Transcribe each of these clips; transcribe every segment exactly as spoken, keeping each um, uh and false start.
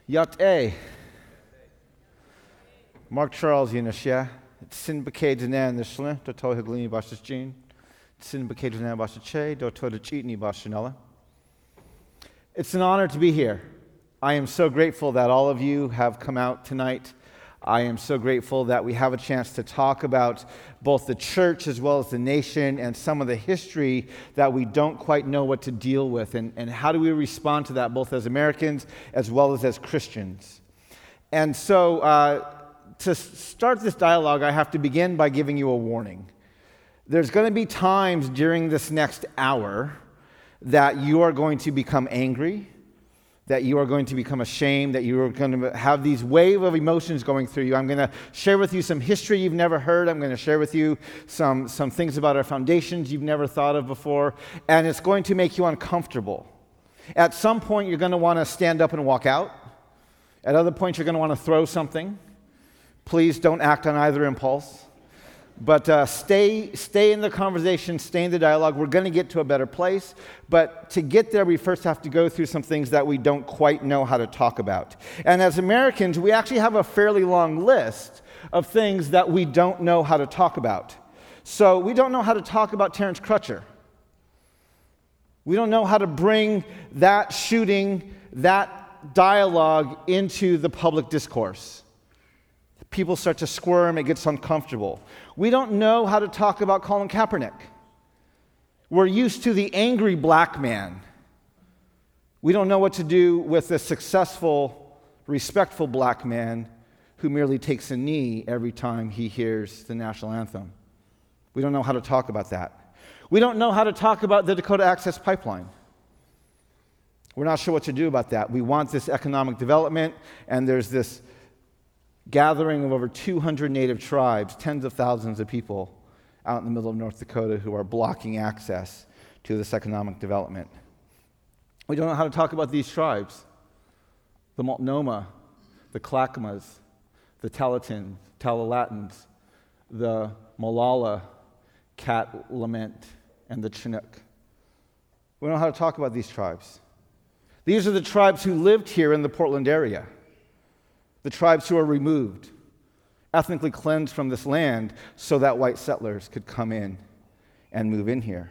Yat-e. Mark Charles Yunishya. Tsin Bakay Dinan the Shlin, Doto Higlini Bashas Jean. Tsin Bakay Dinan Bashache, Doto the Cheatney Bashanella. It's an honor to be here. I am so grateful that all of you have come out tonight. I am so grateful that we have a chance to talk about both the church as well as the nation and some of the history that we don't quite know what to deal with, and, and how do we respond to that both as Americans as well as as Christians. And so uh, to start this dialogue, I have to begin by giving you a warning. There's going to be times during this next hour that you are going to become angry, that you are going to become ashamed, that you are going to have these wave of emotions going through you. I'm going to share with you some history you've never heard. I'm going to share with you some, some things about our foundations you've never thought of before, and it's going to make you uncomfortable. At some point, you're going to want to stand up and walk out. At other points, you're going to want to throw something. Please don't act on either impulse. But uh, stay stay in the conversation, stay in the dialogue. We're going to get to a better place. But to get there, we first have to go through some things that we don't quite know how to talk about. And as Americans, we actually have a fairly long list of things that we don't know how to talk about. So we don't know how to talk about Terrence Crutcher. We don't know how to bring that shooting, that dialogue into the public discourse. People start to squirm, it gets uncomfortable. We don't know how to talk about Colin Kaepernick. We're used to the angry black man. We don't know what to do with a successful, respectful black man who merely takes a knee every time he hears the national anthem. We don't know how to talk about that. We don't know how to talk about the Dakota Access Pipeline. We're not sure what to do about that. We want this economic development, and there's this gathering of over two hundred native tribes, tens of thousands of people out in the middle of North Dakota who are blocking access to this economic development. We don't know how to talk about these tribes. The Multnomah, the Clackamas, the Tahltan, Talalatans, the Molalla, Cat Lament, and the Chinook. We don't know how to talk about these tribes. These are the tribes who lived here in the Portland area. The tribes who are removed, ethnically cleansed from this land so that white settlers could come in and move in here.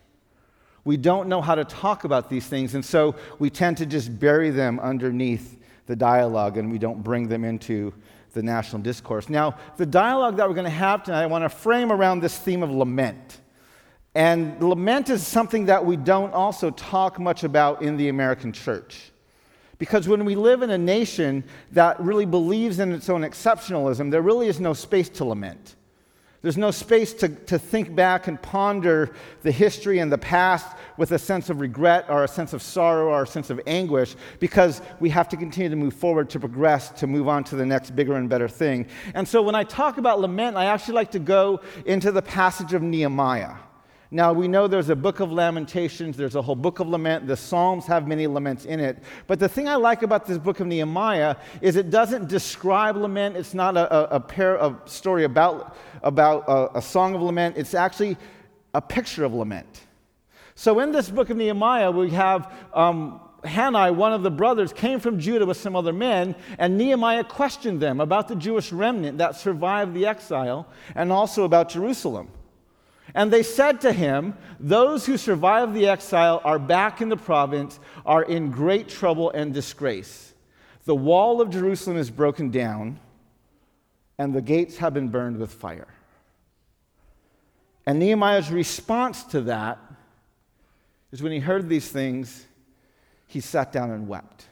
We don't know how to talk about these things, and so we tend to just bury them underneath the dialogue, and we don't bring them into the national discourse. Now, the dialogue that we're going to have tonight, I want to frame around this theme of lament. And lament is something that we don't also talk much about in the American church. Because when we live in a nation that really believes in its own exceptionalism, there really is no space to lament. There's no space to, to think back and ponder the history and the past with a sense of regret or a sense of sorrow or a sense of anguish, because we have to continue to move forward, to progress, to move on to the next bigger and better thing. And so when I talk about lament, I actually like to go into the passage of Nehemiah. Now, we know there's a book of Lamentations, there's a whole book of lament, the Psalms have many laments in it. But the thing I like about this book of Nehemiah is it doesn't describe lament. It's not a, a, a pair of story about, about a, a song of lament. It's actually a picture of lament. So in this book of Nehemiah, we have um, Hanai, one of the brothers, came from Judah with some other men, and Nehemiah questioned them about the Jewish remnant that survived the exile and also about Jerusalem. And they said to him, those who survived the exile are back in the province, are in great trouble and disgrace. The wall of Jerusalem is broken down, and the gates have been burned with fire. And Nehemiah's response to that is when he heard these things, he sat down and wept.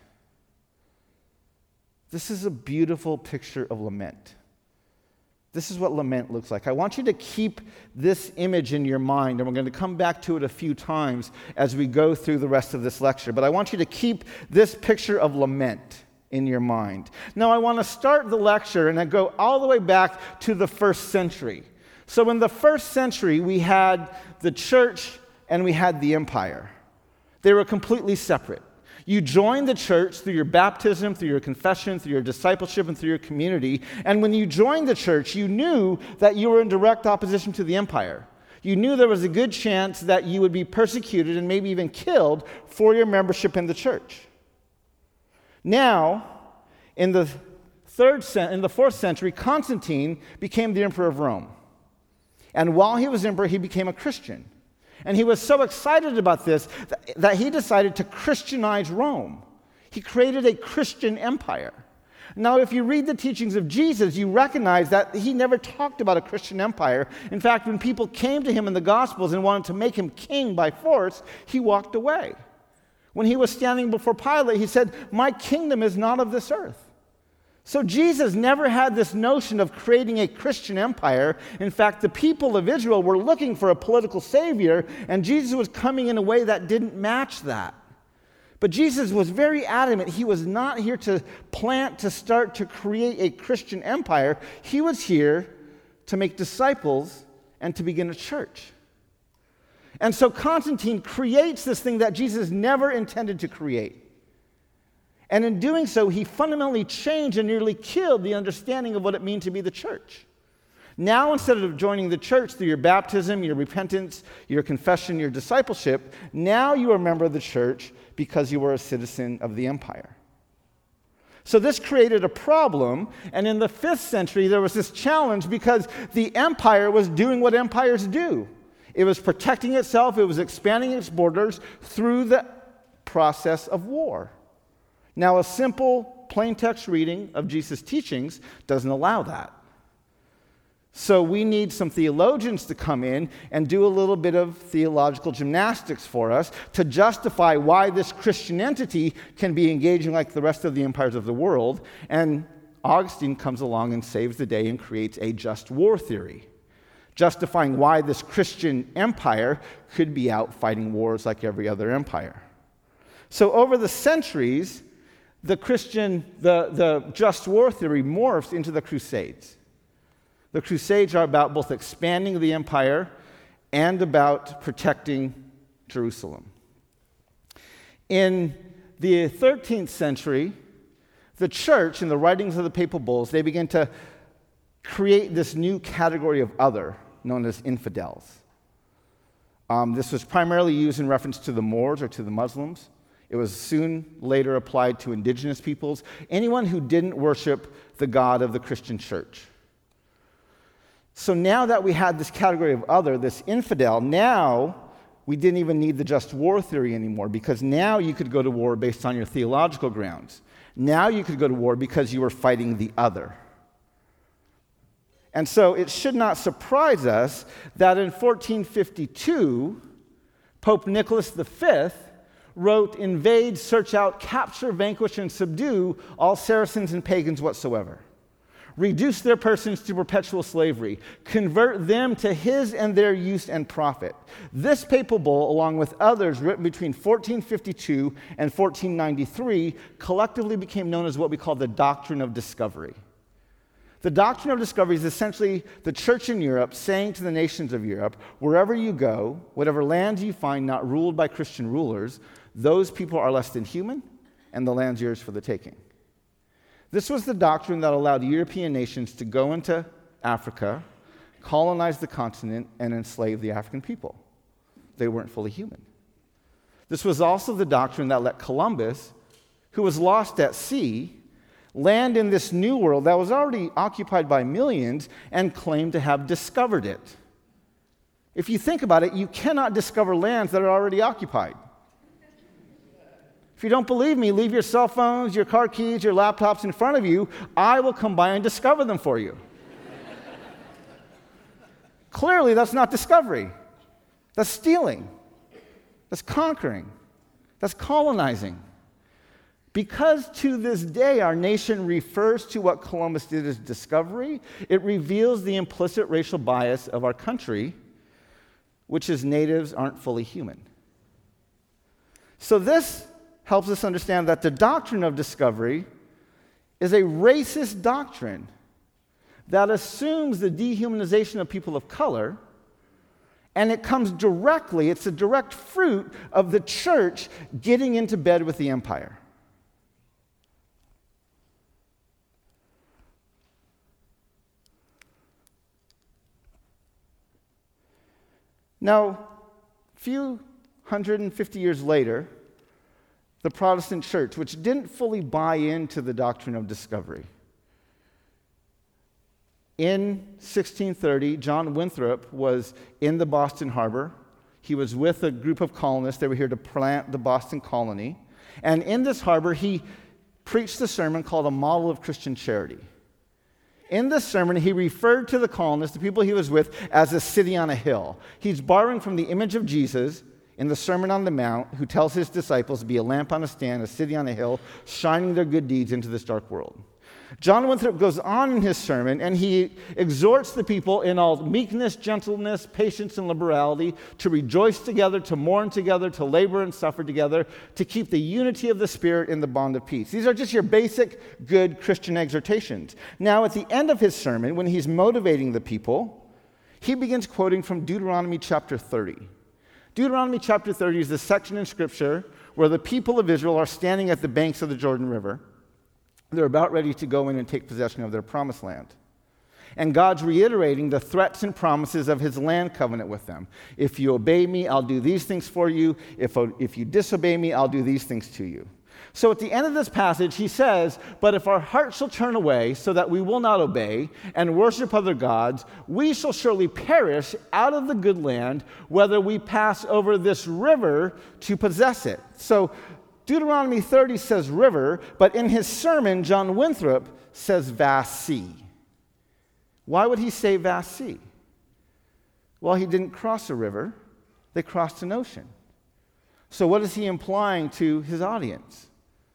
This is a beautiful picture of lament. This is what lament looks like. I want you to keep this image in your mind, and we're going to come back to it a few times as we go through the rest of this lecture. But I want you to keep this picture of lament in your mind. Now, I want to start the lecture and then go all the way back to the first century. So in the first century, we had the church and we had the empire. They were completely separate. You joined the church through your baptism, through your confession, through your discipleship, and through your community. And when you joined the church, you knew that you were in direct opposition to the empire. You knew there was a good chance that you would be persecuted and maybe even killed for your membership in the church. Now, In the third, in the fourth century, Constantine became the emperor of Rome. And while he was emperor, he became a Christian. And he was so excited about this that he decided to Christianize Rome. He created a Christian empire. Now, if you read the teachings of Jesus, you recognize that he never talked about a Christian empire. In fact, when people came to him in the Gospels and wanted to make him king by force, he walked away. When he was standing before Pilate, he said, "My kingdom is not of this earth." So Jesus never had this notion of creating a Christian empire. In fact, the people of Israel were looking for a political savior, and Jesus was coming in a way that didn't match that. But Jesus was very adamant he was not here to plant, to start, to create a Christian empire. He was here to make disciples and to begin a church. And so Constantine creates this thing that Jesus never intended to create. And in doing so, he fundamentally changed and nearly killed the understanding of what it means to be the church. Now, instead of joining the church through your baptism, your repentance, your confession, your discipleship, now you are a member of the church because you were a citizen of the empire. So this created a problem, and in the fifth century, there was this challenge because the empire was doing what empires do. It was protecting itself, it was expanding its borders through the process of war. Now, a simple, plain text reading of Jesus' teachings doesn't allow that. So we need some theologians to come in and do a little bit of theological gymnastics for us to justify why this Christian entity can be engaging like the rest of the empires of the world. And Augustine comes along and saves the day and creates a just war theory, justifying why this Christian empire could be out fighting wars like every other empire. So over the centuries, the Christian, the, the just war theory morphs into the Crusades. The Crusades are about both expanding the empire and about protecting Jerusalem. In the thirteenth century, the church, in the writings of the papal bulls, they begin to create this new category of other, known as infidels. Um, this was primarily used in reference to the Moors or to the Muslims. It was soon later applied to indigenous peoples, anyone who didn't worship the God of the Christian church. So now that we had this category of other, this infidel, now we didn't even need the just war theory anymore, because now you could go to war based on your theological grounds. Now you could go to war because you were fighting the other. And so it should not surprise us that in fourteen fifty-two, Pope Nicholas the Fifth wrote, "Invade, search out, capture, vanquish, and subdue all Saracens and pagans whatsoever. Reduce their persons to perpetual slavery. Convert them to his and their use and profit." This papal bull, along with others written between fourteen fifty-two and fourteen ninety-three, collectively became known as what we call the doctrine of discovery. The doctrine of discovery is essentially the church in Europe saying to the nations of Europe, wherever you go, whatever lands you find not ruled by Christian rulers, those people are less than human, and the land's yours for the taking. This was the doctrine that allowed European nations to go into Africa, colonize the continent, and enslave the African people. They weren't fully human. This was also the doctrine that let Columbus, who was lost at sea, land in this new world that was already occupied by millions and claim to have discovered it. If you think about it, you cannot discover lands that are already occupied. If you don't believe me, leave your cell phones, your car keys, your laptops in front of you. I will come by and discover them for you. Clearly, that's not discovery. That's stealing. That's conquering. That's colonizing. Because to this day our nation refers to what Columbus did as discovery, it reveals the implicit racial bias of our country, which is natives aren't fully human. So this helps us understand that the doctrine of discovery is a racist doctrine that assumes the dehumanization of people of color, and it comes directly, it's a direct fruit of the church getting into bed with the empire. Now, a few hundred and fifty years later, the Protestant church, which didn't fully buy into the doctrine of discovery. In sixteen thirty, John Winthrop was in the Boston Harbor. He was with a group of colonists. They were here to plant the Boston colony. And in this harbor, he preached a sermon called A Model of Christian Charity. In this sermon, he referred to the colonists, the people he was with, as a city on a hill. He's borrowing from the image of Jesus in the Sermon on the Mount, who tells his disciples to be a lamp on a stand, a city on a hill, shining their good deeds into this dark world. John Winthrop goes on in his sermon, and he exhorts the people in all meekness, gentleness, patience, and liberality to rejoice together, to mourn together, to labor and suffer together, to keep the unity of the Spirit in the bond of peace. These are just your basic good Christian exhortations. Now, at the end of his sermon, when he's motivating the people, he begins quoting from Deuteronomy chapter thirty. Deuteronomy chapter thirty is the section in Scripture where the people of Israel are standing at the banks of the Jordan River. They're about ready to go in and take possession of their promised land. And God's reiterating the threats and promises of his land covenant with them. If you obey me, I'll do these things for you. If, if you disobey me, I'll do these things to you. So at the end of this passage, he says, but if our hearts shall turn away so that we will not obey and worship other gods, we shall surely perish out of the good land, whether we pass over this river to possess it. So Deuteronomy thirty says river, but in his sermon, John Winthrop says vast sea. Why would he say vast sea? Well, he didn't cross a river. They crossed an ocean. So what is he implying to his audience?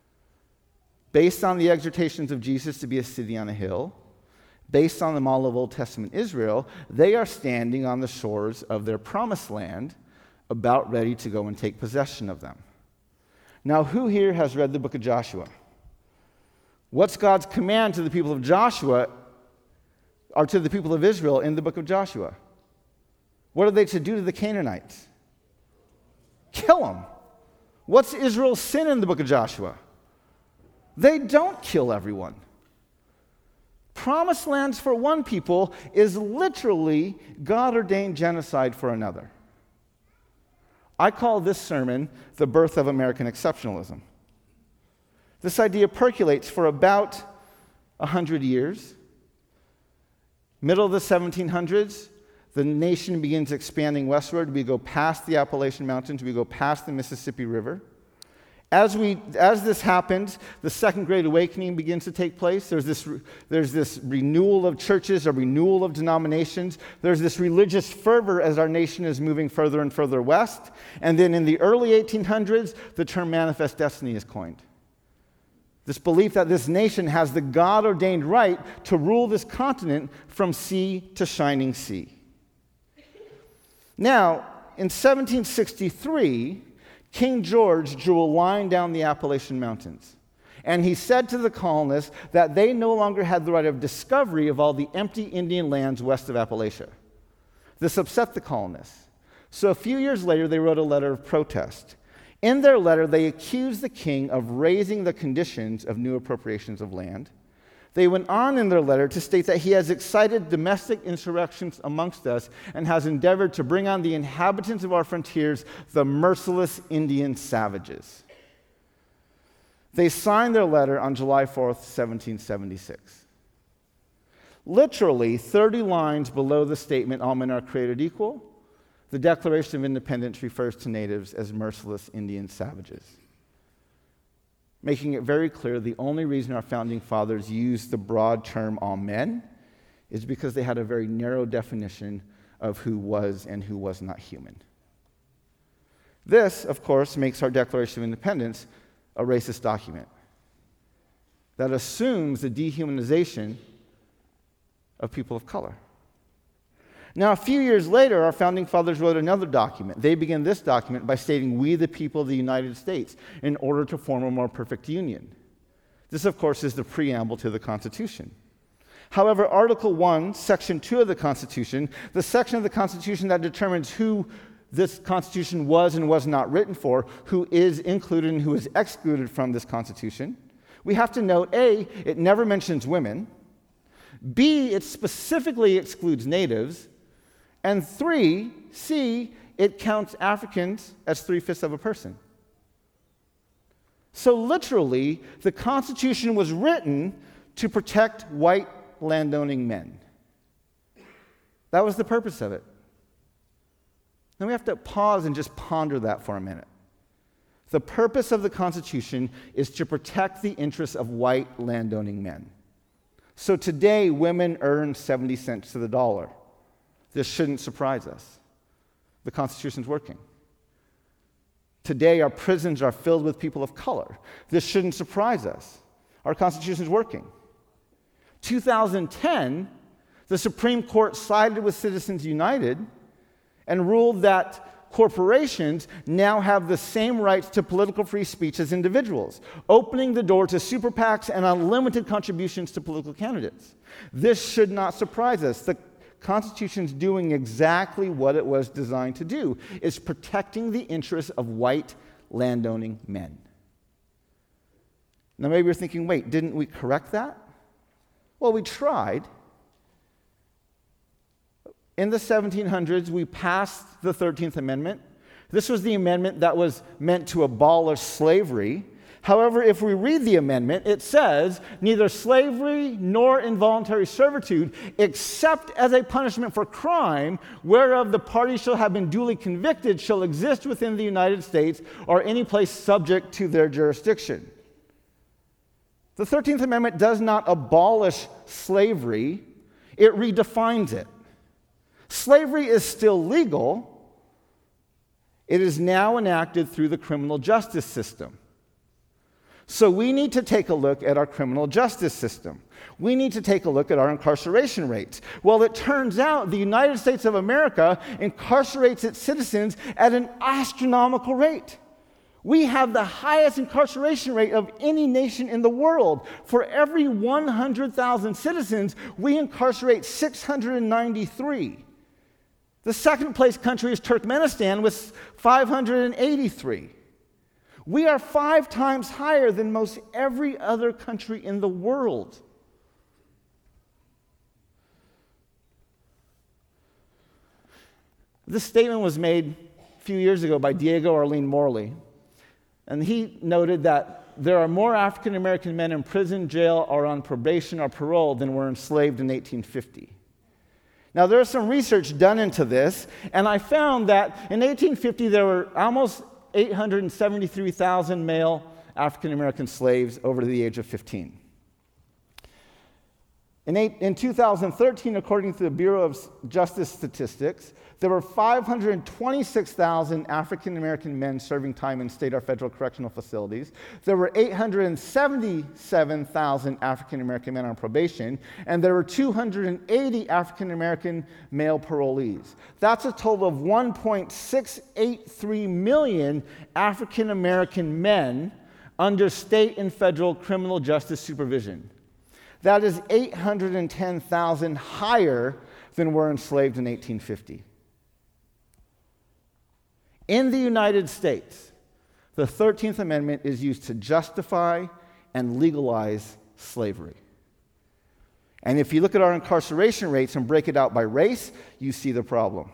Based on the exhortations of Jesus to be a city on a hill, based on the model of Old Testament Israel, they are standing on the shores of their promised land, about ready to go and take possession of them. Now, who here has read the book of Joshua? What's God's command to the people of Joshua, or to the people of Israel in the book of Joshua? What are they to do to the Canaanites? Kill them. What's Israel's sin in the book of Joshua? They don't kill everyone. Promised lands for one people is literally God-ordained genocide for another. I call this sermon the birth of American exceptionalism. This idea percolates for about one hundred years. Middle of the seventeen hundreds, the nation begins expanding westward. We go past the Appalachian Mountains. We go past the Mississippi River. As we, as this happens, the Second Great Awakening begins to take place. There's this, there's this renewal of churches, a renewal of denominations. There's this religious fervor as our nation is moving further and further west. And then in the early eighteen hundreds, the term manifest destiny is coined. This belief that this nation has the God-ordained right to rule this continent from sea to shining sea. Now, in seventeen sixty-three, King George drew a line down the Appalachian Mountains, and he said to the colonists that they no longer had the right of discovery of all the empty Indian lands west of Appalachia. This upset the colonists. So a few years later, they wrote a letter of protest. In their letter, they accused the king of raising the conditions of new appropriations of land. They went on in their letter to state that he has excited domestic insurrections amongst us and has endeavored to bring on the inhabitants of our frontiers the merciless Indian savages. They signed their letter on July fourth, seventeen seventy-six. Literally thirty lines below the statement, all men are created equal, the Declaration of Independence refers to natives as merciless Indian savages, making it very clear the only reason our founding fathers used the broad term all men is because they had a very narrow definition of who was and who was not human. This, of course, makes our Declaration of Independence a racist document that assumes the dehumanization of people of color. Now, a few years later, our founding fathers wrote another document. They begin this document by stating, "We, the people of the United States," in order to form a more perfect union. This, of course, is the preamble to the Constitution. However, Article one, Section two of the Constitution, the section of the Constitution that determines who this Constitution was and was not written for, who is included and who is excluded from this Constitution, we have to note, A, it never mentions women. B, it specifically excludes natives. And three, C, it counts Africans as three-fifths of a person. So literally, the Constitution was written to protect white landowning men. That was the purpose of it. Now we have to pause and just ponder that for a minute. The purpose of the Constitution is to protect the interests of white landowning men. So today, women earn seventy cents to the dollar. This shouldn't surprise us. The Constitution's working. Today, our prisons are filled with people of color. This shouldn't surprise us. Our Constitution's working. two thousand ten, the Supreme Court sided with Citizens United and ruled that corporations now have the same rights to political free speech as individuals, opening the door to super PACs and unlimited contributions to political candidates. This should not surprise us. The Constitution's doing exactly what it was designed to do, is protecting the interests of white landowning men. Now maybe you're thinking, wait, didn't we correct that? Well, we tried. In the seventeen hundreds, we passed the thirteenth Amendment. This was the amendment that was meant to abolish slavery. However, if we read the amendment, it says, neither slavery nor involuntary servitude, except as a punishment for crime, whereof the party shall have been duly convicted, shall exist within the United States or any place subject to their jurisdiction. The thirteenth Amendment does not abolish slavery, it redefines it. Slavery is still legal. It is now enacted through the criminal justice system. So we need to take a look at our criminal justice system. We need to take a look at our incarceration rates. Well, it turns out the United States of America incarcerates its citizens at an astronomical rate. We have the highest incarceration rate of any nation in the world. For every one hundred thousand citizens, we incarcerate six hundred ninety-three. The second place country is Turkmenistan with five hundred eighty-three. We are five times higher than most every other country in the world. This statement was made a few years ago by Diego Arlene Morley, and he noted that there are more African American men in prison, jail, or on probation or parole than were enslaved in eighteen fifty. Now, there's some research done into this, and I found that in eighteen fifty there were almost eight hundred seventy-three thousand male African American slaves over the age of fifteen. In, eight, in two thousand thirteen, according to the Bureau of Justice Statistics, there were five hundred twenty-six thousand African American men serving time in state or federal correctional facilities. There were eight hundred seventy-seven thousand African American men on probation, and there were two hundred eighty African American male parolees. That's a total of one point six eight three million African American men under state and federal criminal justice supervision. That is eight hundred ten thousand higher than were enslaved in eighteen fifty. In the United States, the thirteenth Amendment is used to justify and legalize slavery. And if you look at our incarceration rates and break it out by race, you see the problem.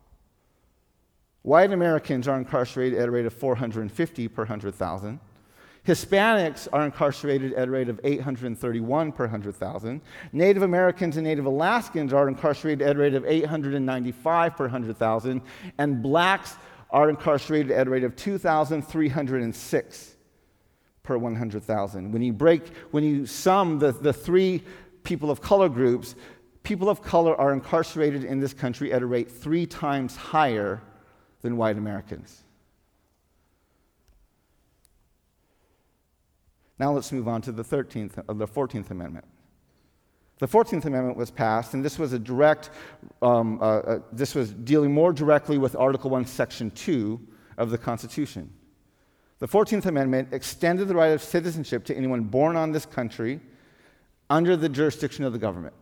White Americans are incarcerated at a rate of four hundred fifty per one hundred thousand. Hispanics are incarcerated at a rate of eight hundred thirty-one per one hundred thousand. Native Americans and Native Alaskans are incarcerated at a rate of eight hundred ninety-five per one hundred thousand. And blacks are incarcerated at a rate of two thousand three hundred six per one hundred thousand. When you break, when you sum the, the three people of color groups, people of color are incarcerated in this country at a rate three times higher than white Americans. Now let's move on to the thirteenth, uh, the fourteenth Amendment. The fourteenth Amendment was passed, and this was a direct, um, uh, uh, this was dealing more directly with Article one, Section two of the Constitution. The fourteenth Amendment extended the right of citizenship to anyone born on this country under the jurisdiction of the government.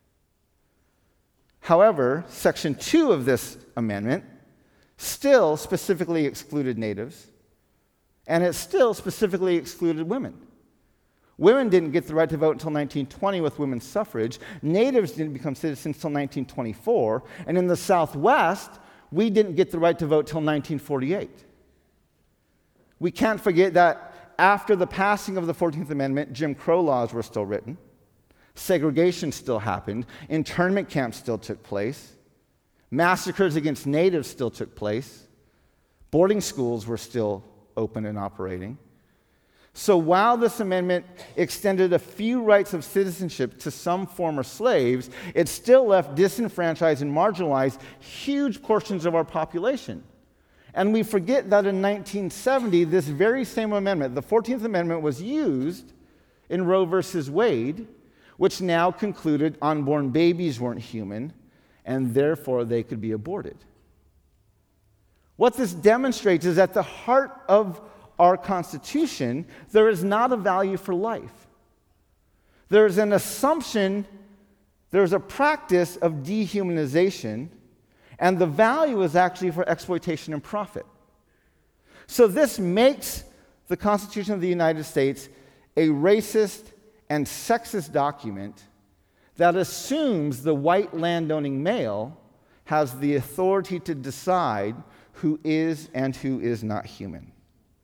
However, Section two of this amendment still specifically excluded natives, and it still specifically excluded women. Women didn't get the right to vote until nineteen twenty with women's suffrage. Natives didn't become citizens until nineteen twenty-four. And in the Southwest, we didn't get the right to vote until nineteen forty-eight. We can't forget that after the passing of the fourteenth Amendment, Jim Crow laws were still written. Segregation still happened. Internment camps still took place. Massacres against natives still took place. Boarding schools were still open and operating. So while this amendment extended a few rights of citizenship to some former slaves, it still left disenfranchised and marginalized huge portions of our population. And we forget that in nineteen seventy, this very same amendment, the fourteenth Amendment, was used in Roe versus Wade, which now concluded unborn babies weren't human, and therefore they could be aborted. What this demonstrates is at the heart of our Constitution, there is not a value for life. There is an assumption, there is a practice of dehumanization, and the value is actually for exploitation and profit. So this makes the Constitution of the United States a racist and sexist document that assumes the white landowning male has the authority to decide who is and who is not human.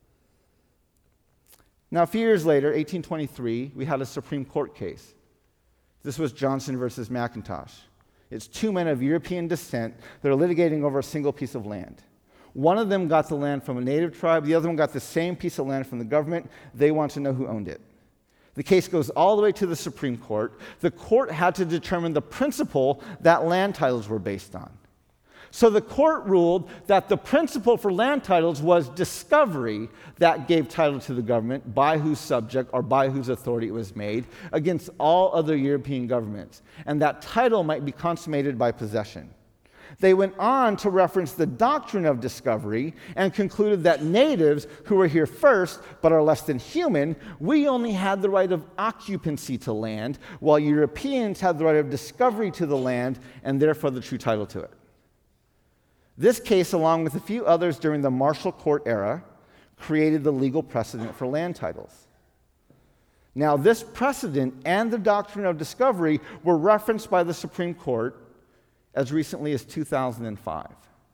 Now, a few years later, eighteen twenty-three, we had a Supreme Court case. This was Johnson versus McIntosh. It's two men of European descent that are litigating over a single piece of land. One of them got the land from a native tribe. The other one got the same piece of land from the government. They want to know who owned it. The case goes all the way to the Supreme Court. The court had to determine the principle that land titles were based on. So the court ruled that the principle for land titles was discovery that gave title to the government, by whose subject or by whose authority it was made, against all other European governments, and that title might be consummated by possession. They went on to reference the doctrine of discovery and concluded that natives who were here first but are less than human, we only had the right of occupancy to land, while Europeans had the right of discovery to the land and therefore the true title to it. This case, along with a few others during the Marshall Court era, created the legal precedent for land titles. Now, this precedent and the doctrine of discovery were referenced by the Supreme Court as recently as two thousand five.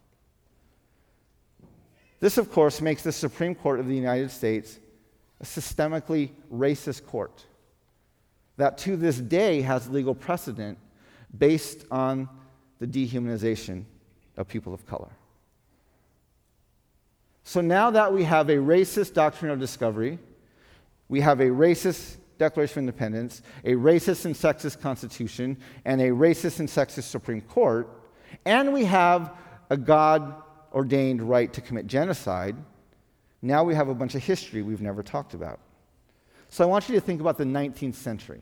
This, of course, makes the Supreme Court of the United States a systemically racist court that to this day has legal precedent based on the dehumanization of people of color. So now that we have a racist doctrine of discovery, we have a racist Declaration of Independence, a racist and sexist Constitution, and a racist and sexist Supreme Court, and we have a God-ordained right to commit genocide, now we have a bunch of history we've never talked about. So I want you to think about the nineteenth century.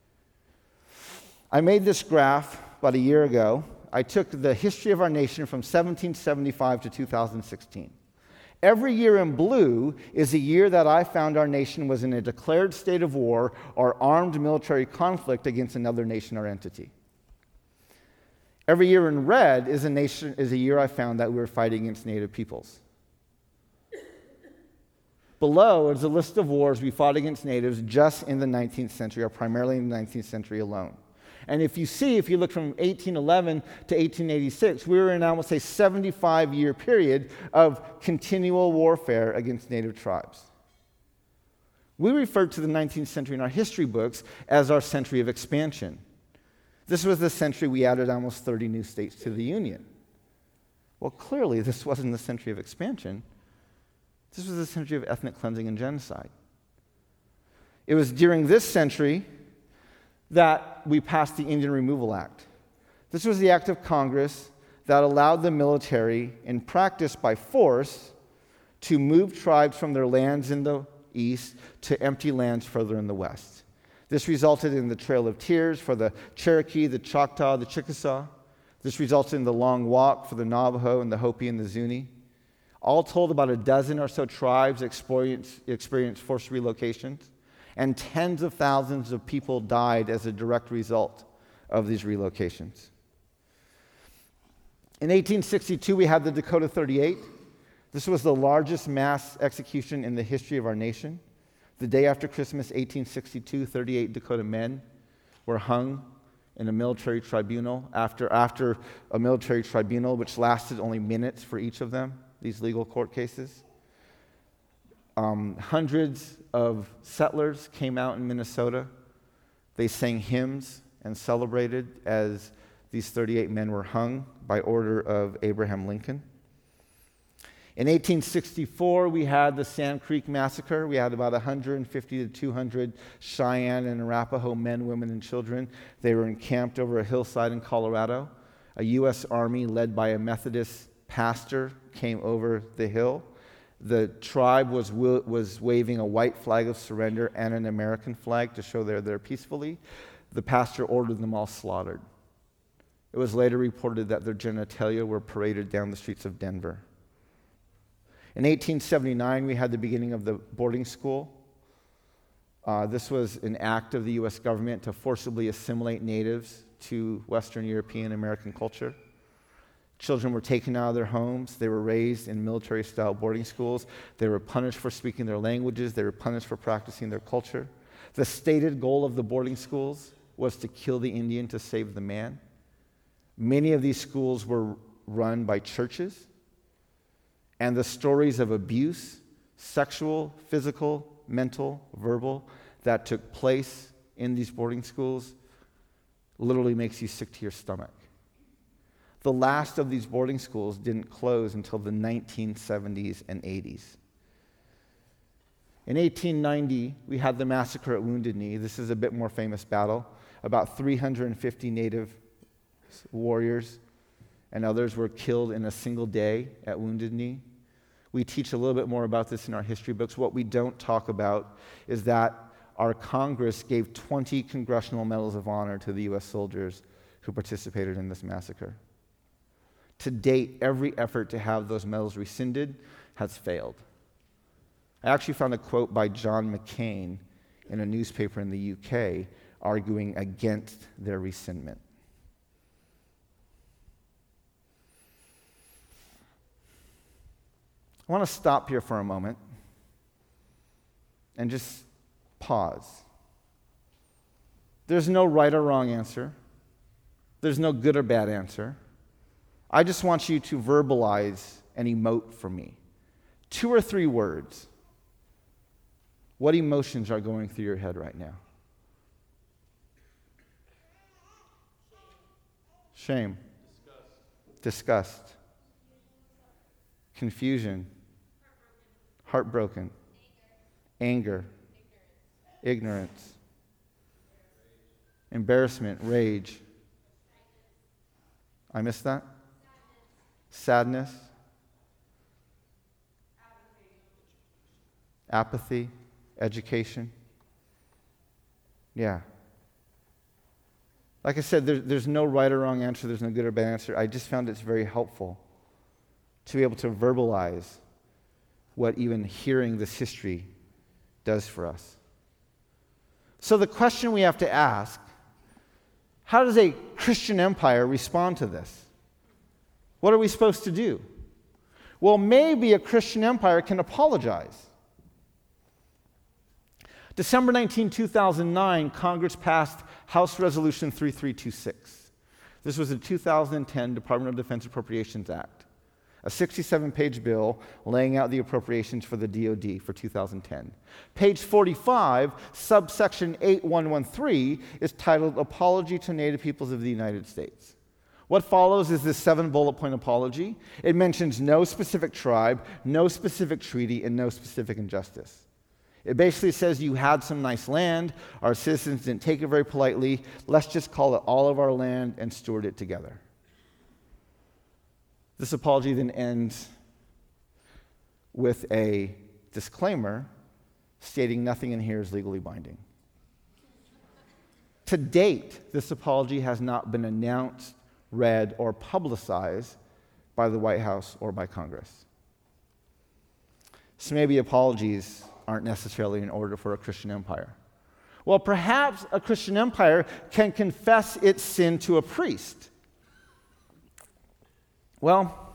I made this graph about a year ago. I took the history of our nation from seventeen seventy-five to two thousand sixteen. Every year in blue is a year that I found our nation was in a declared state of war or armed military conflict against another nation or entity. Every year in red is a nation is a year I found that we were fighting against native peoples. Below is a list of wars we fought against natives just in the nineteenth century, or primarily in the nineteenth century alone. And if you see, if you look from eighteen eleven to eighteen eighty-six, we were in almost a seventy-five year period of continual warfare against native tribes. We refer to the nineteenth century in our history books as our century of expansion. This was the century we added almost thirty new states to the Union. Well, clearly, this wasn't the century of expansion. This was the century of ethnic cleansing and genocide. It was during this century that we passed the Indian Removal Act. This was the act of Congress that allowed the military, in practice by force, to move tribes from their lands in the east to empty lands further in the west. This resulted in the Trail of Tears for the Cherokee, the Choctaw, the Chickasaw. This resulted in the Long Walk for the Navajo and the Hopi and the Zuni. All told, about a dozen or so tribes experienced, experienced forced relocations, and tens of thousands of people died as a direct result of these relocations. In eighteen sixty-two, we had the Dakota thirty-eight. This was the largest mass execution in the history of our nation. The day after Christmas, eighteen sixty-two, thirty-eight Dakota men were hung in a military tribunal after, after a military tribunal which lasted only minutes for each of them, these legal court cases. Um, hundreds of settlers came out in Minnesota. They sang hymns and celebrated as these thirty-eight men were hung by order of Abraham Lincoln. In eighteen sixty-four, we had the Sand Creek Massacre. We had about one hundred fifty to two hundred Cheyenne and Arapaho men, women, and children. They were encamped over a hillside in Colorado. A U S Army led by a Methodist pastor came over the hill. The tribe was, was waving a white flag of surrender and an American flag to show they're there peacefully. The pastor ordered them all slaughtered. It was later reported that their genitalia were paraded down the streets of Denver. In eighteen seventy-nine, we had the beginning of the boarding school. Uh, this was an act of the U S government to forcibly assimilate natives to Western European American culture. Children were taken out of their homes. They were raised in military-style boarding schools. They were punished for speaking their languages. They were punished for practicing their culture. The stated goal of the boarding schools was to kill the Indian to save the man. Many of these schools were run by churches. And the stories of abuse, sexual, physical, mental, verbal, that took place in these boarding schools literally makes you sick to your stomach. The last of these boarding schools didn't close until the nineteen seventies and eighties. In eighteen ninety, we had the massacre at Wounded Knee. This is a bit more famous battle. About three hundred fifty Native warriors and others were killed in a single day at Wounded Knee. We teach a little bit more about this in our history books. What we don't talk about is that our Congress gave twenty Congressional Medals of Honor to the U S soldiers who participated in this massacre. To date, every effort to have those medals rescinded has failed. I actually found a quote by John McCain in a newspaper in the U K arguing against their rescindment. I want to stop here for a moment and just pause. There's no right or wrong answer. There's no good or bad answer. I just want you to verbalize and emote for me. Two or three words. What emotions are going through your head right now? Shame. Disgust. Disgust. Confusion. Heartbroken. Anger. Ignorance. Embarrassment. Rage. I missed that? Sadness. Apathy. Education. Yeah. Like I said, there, there's no right or wrong answer. There's no good or bad answer. I just found it's very helpful to be able to verbalize what even hearing this history does for us. So the question we have to ask, how does a Christian empire respond to this? What are we supposed to do? Well, maybe a Christian empire can apologize. December nineteenth, two thousand nine, Congress passed House Resolution thirty-three twenty-six. This was the two thousand ten Department of Defense Appropriations Act, a sixty-seven page bill laying out the appropriations for the D O D for two thousand ten. Page forty-five, subsection eight one one three, is titled Apology to Native Peoples of the United States. What follows is this seven bullet point apology. It mentions no specific tribe, no specific treaty, and no specific injustice. It basically says you had some nice land, our citizens didn't take it very politely, let's just call it all of our land and steward it together. This apology then ends with a disclaimer stating nothing in here is legally binding. To date, this apology has not been announced, read, or publicized by the White House or by Congress. So maybe apologies aren't necessarily in order for a Christian empire. Well, perhaps a Christian empire can confess its sin to a priest. Well,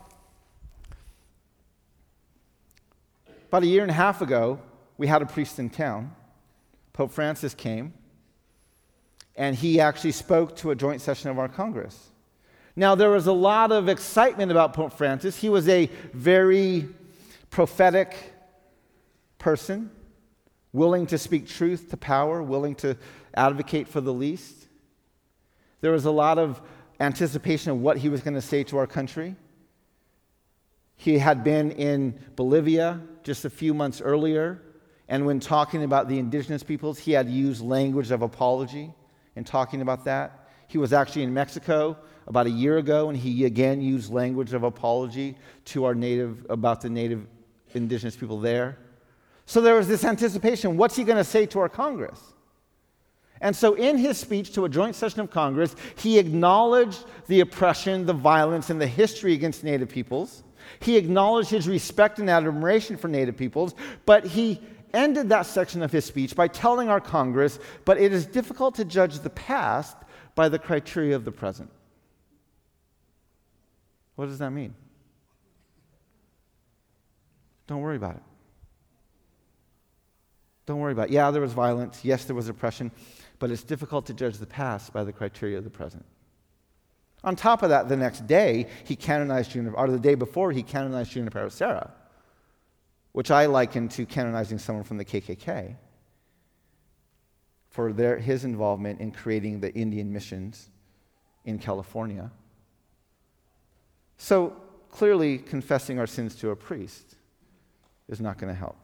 about a year and a half ago, we had a priest in town. Pope Francis came, and he actually spoke to a joint session of our Congress. Now, there was a lot of excitement about Pope Francis. He was a very prophetic person, willing to speak truth to power, willing to advocate for the least. There was a lot of anticipation of what he was going to say to our country. He had been in Bolivia just a few months earlier, and when talking about the indigenous peoples, he had used language of apology in talking about that. He was actually in Mexico about a year ago, and he again used language of apology to our native, about the native indigenous people there. So there was this anticipation, what's he going to say to our Congress? And so in his speech to a joint session of Congress, he acknowledged the oppression, the violence, and the history against Native peoples. He acknowledged his respect and admiration for Native peoples, but he ended that section of his speech by telling our Congress, but it is difficult to judge the past by the criteria of the present. What does that mean? Don't worry about it. Don't worry about it. Yeah, there was violence. Yes, there was oppression. But it's difficult to judge the past by the criteria of the present. On top of that, the next day, he canonized Junipero, or the day before, he canonized Junipero Serra, which I liken to canonizing someone from the K K K for their, his involvement in creating the Indian missions in California. So clearly, confessing our sins to a priest is not going to help.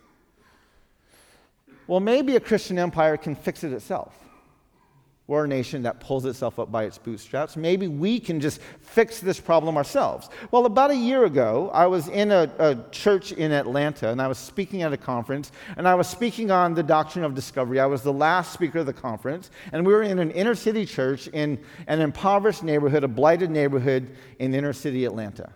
Well, maybe a Christian empire can fix it itself. We're a nation that pulls itself up by its bootstraps. Maybe we can just fix this problem ourselves. Well, about a year ago, I was in a, a church in Atlanta, and I was speaking at a conference, and I was speaking on the doctrine of discovery. I was the last speaker of the conference, and we were in an inner city church in an impoverished neighborhood, a blighted neighborhood in inner city Atlanta.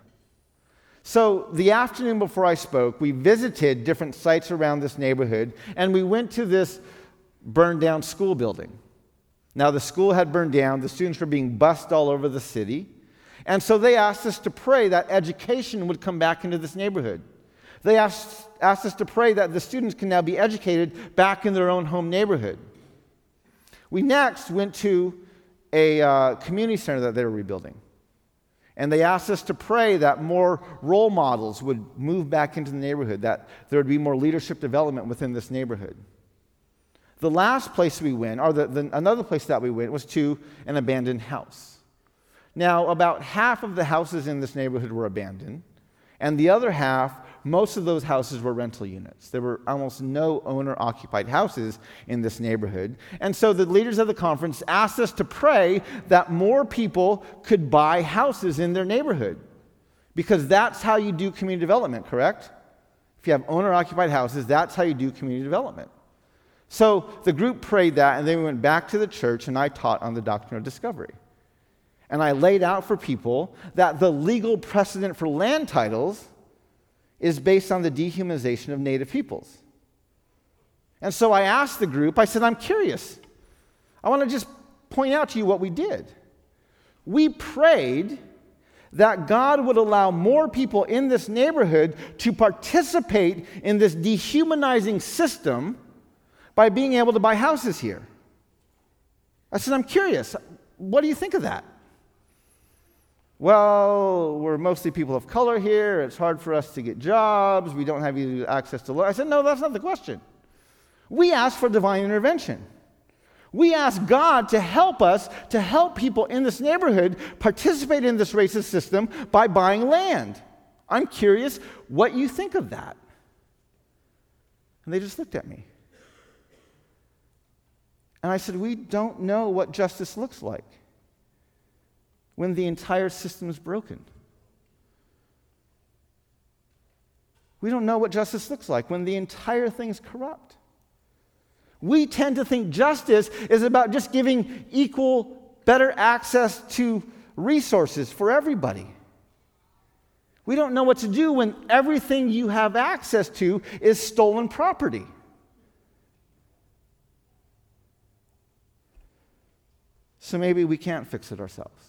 So the afternoon before I spoke, we visited different sites around this neighborhood, and we went to this burned down school building. Now, the school had burned down. The students were being bused all over the city. And so they asked us to pray that education would come back into this neighborhood. They asked, asked us to pray that the students can now be educated back in their own home neighborhood. We next went to a uh, community center that they were rebuilding. And they asked us to pray that more role models would move back into the neighborhood, that there would be more leadership development within this neighborhood. The last place we went, or the, the, another place that we went, was to an abandoned house. Now, about half of the houses in this neighborhood were abandoned, and the other half, most of those houses were rental units. There were almost no owner-occupied houses in this neighborhood. And so the leaders of the conference asked us to pray that more people could buy houses in their neighborhood, because that's how you do community development, correct? If you have owner-occupied houses, that's how you do community development. So the group prayed that, and then we went back to the church, and I taught on the doctrine of discovery. And I laid out for people that the legal precedent for land titles is based on the dehumanization of Native peoples. And so I asked the group, I said, I'm curious. I want to just point out to you what we did. We prayed that God would allow more people in this neighborhood to participate in this dehumanizing system by being able to buy houses here. I said, I'm curious. What do you think of that? Well, we're mostly people of color here. It's hard for us to get jobs. We don't have easy access to law. I said, no, that's not the question. We asked for divine intervention. We asked God to help us, to help people in this neighborhood participate in this racist system by buying land. I'm curious what you think of that. And they just looked at me. And I said, we don't know what justice looks like when the entire system is broken. We don't know what justice looks like when the entire thing is corrupt. We tend to think justice is about just giving equal, better access to resources for everybody. We don't know what to do when everything you have access to is stolen property. So maybe we can't fix it ourselves.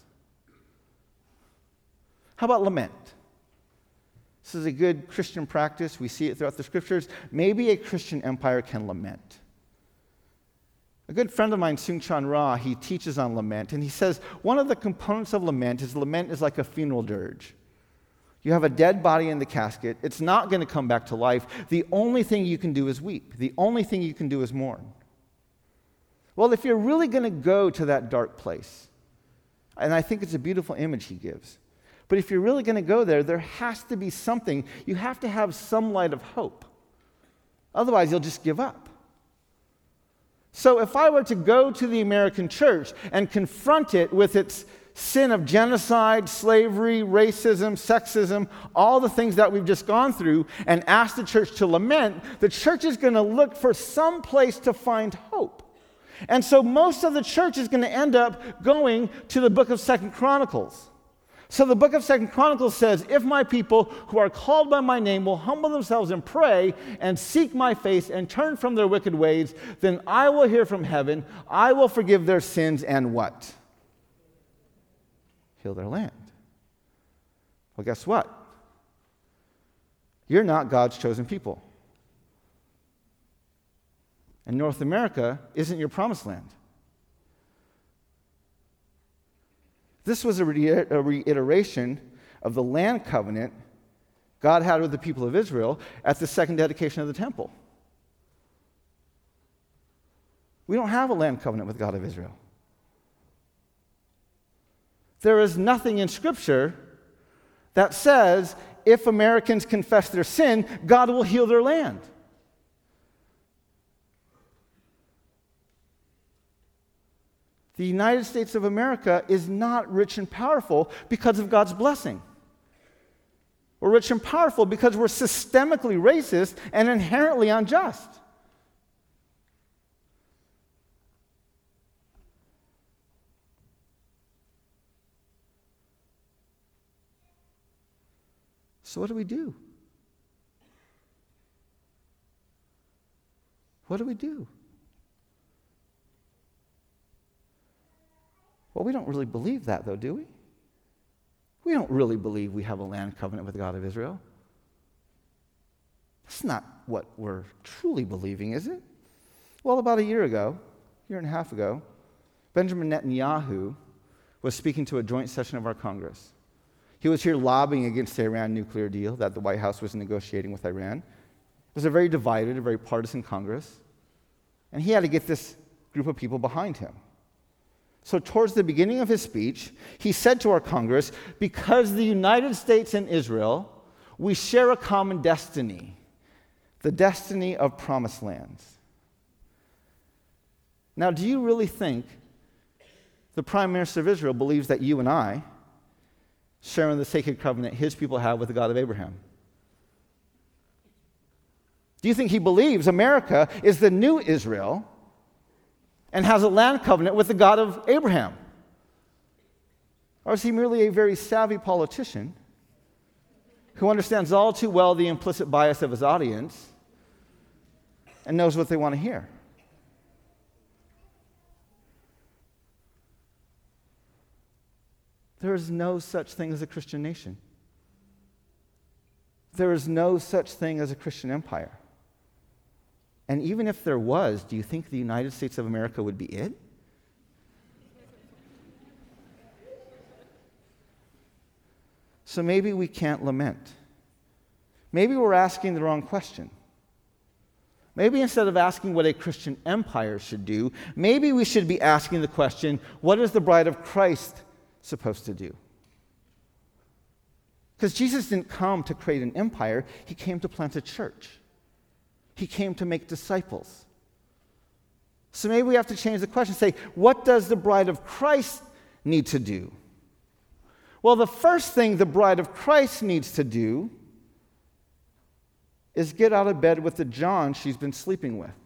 How about lament? This is a good Christian practice. We see it throughout the scriptures. Maybe a Christian empire can lament. A good friend of mine, Soong-Chan Rah, he teaches on lament, and he says one of the components of lament is lament is like a funeral dirge. You have a dead body in the casket. It's not going to come back to life. The only thing you can do is weep. The only thing you can do is mourn. Well, if you're really going to go to that dark place, and I think it's a beautiful image he gives, but if you're really going to go there, there has to be something. You have to have some light of hope. Otherwise, you'll just give up. So if I were to go to the American church and confront it with its sin of genocide, slavery, racism, sexism, all the things that we've just gone through, and ask the church to lament, the church is going to look for some place to find hope. And so most of the church is going to end up going to the book of Second Chronicles. So the book of Second Chronicles says, if my people who are called by my name will humble themselves and pray and seek my face and turn from their wicked ways, then I will hear from heaven, I will forgive their sins and what? Heal their land. Well, guess what? You're not God's chosen people. And North America isn't your promised land. This was a, re- a reiteration of the land covenant God had with the people of Israel at the second dedication of the temple. We don't have a land covenant with God of Israel. There is nothing in Scripture that says if Americans confess their sin, God will heal their land. The United States of America is not rich and powerful because of God's blessing. We're rich and powerful because we're systemically racist and inherently unjust. So what do we do? What do we do? Well, we don't really believe that, though, do we? We don't really believe we have a land covenant with the God of Israel. That's not what we're truly believing, is it? Well, about a year ago, a year and a half ago, Benjamin Netanyahu was speaking to a joint session of our Congress. He was here lobbying against the Iran nuclear deal that the White House was negotiating with Iran. It was a very divided, a very partisan Congress. And he had to get this group of people behind him. So towards the beginning of his speech, he said to our Congress, because the United States and Israel, we share a common destiny, the destiny of promised lands. Now, do you really think the Prime Minister of Israel believes that you and I share in the sacred covenant his people have with the God of Abraham? Do you think he believes America is the new Israel and has a land covenant with the God of Abraham? Or is he merely a very savvy politician who understands all too well the implicit bias of his audience and knows what they want to hear? There is no such thing as a Christian nation. There is no such thing as a Christian empire. And even if there was, do you think the United States of America would be it? So maybe we can't lament. Maybe we're asking the wrong question. Maybe instead of asking what a Christian empire should do, maybe we should be asking the question, what is the bride of Christ supposed to do? Because Jesus didn't come to create an empire, he came to plant a church. He came to make disciples. So maybe we have to change the question, say, what does the bride of Christ need to do? Well, the first thing the bride of Christ needs to do is get out of bed with the John she's been sleeping with.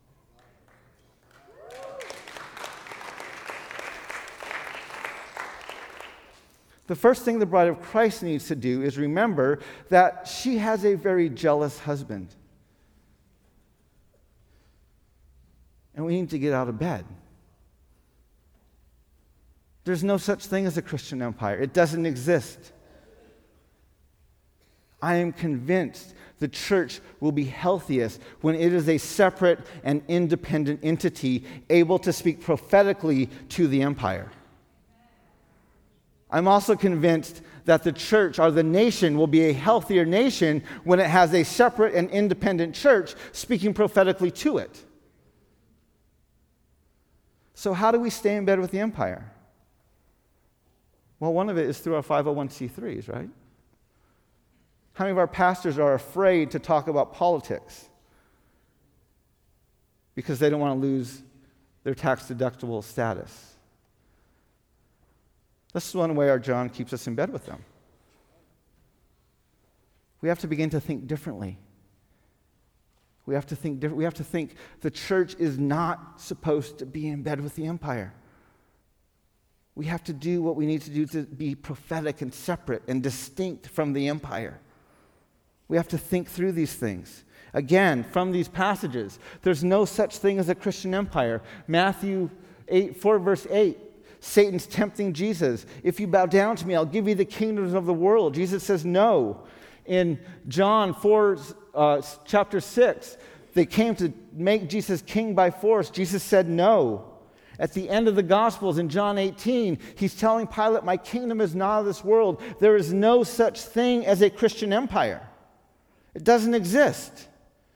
The first thing the bride of Christ needs to do is remember that she has a very jealous husband. And we need to get out of bed. There's no such thing as a Christian empire. It doesn't exist. I am convinced the church will be healthiest when it is a separate and independent entity able to speak prophetically to the empire. I'm also convinced that the church or the nation will be a healthier nation when it has a separate and independent church speaking prophetically to it. So how do we stay in bed with the empire? Well, one of it is through our five oh one c threes, right? How many of our pastors are afraid to talk about politics because they don't want to lose their tax-deductible status? This is one way our John keeps us in bed with them. We have to begin to think differently. We have to think different. We have to think the church is not supposed to be in bed with the empire. We have to do what we need to do to be prophetic and separate and distinct from the empire. We have to think through these things. Again, from these passages, there's no such thing as a Christian empire. Matthew eight, four, verse eight. Satan's tempting Jesus. If you bow down to me, I'll give you the kingdoms of the world. Jesus says no. In John four, uh, chapter six, they came to make Jesus king by force. Jesus said no. At the end of the Gospels in John eighteen, he's telling Pilate, my kingdom is not of this world. There is no such thing as a Christian empire. It doesn't exist.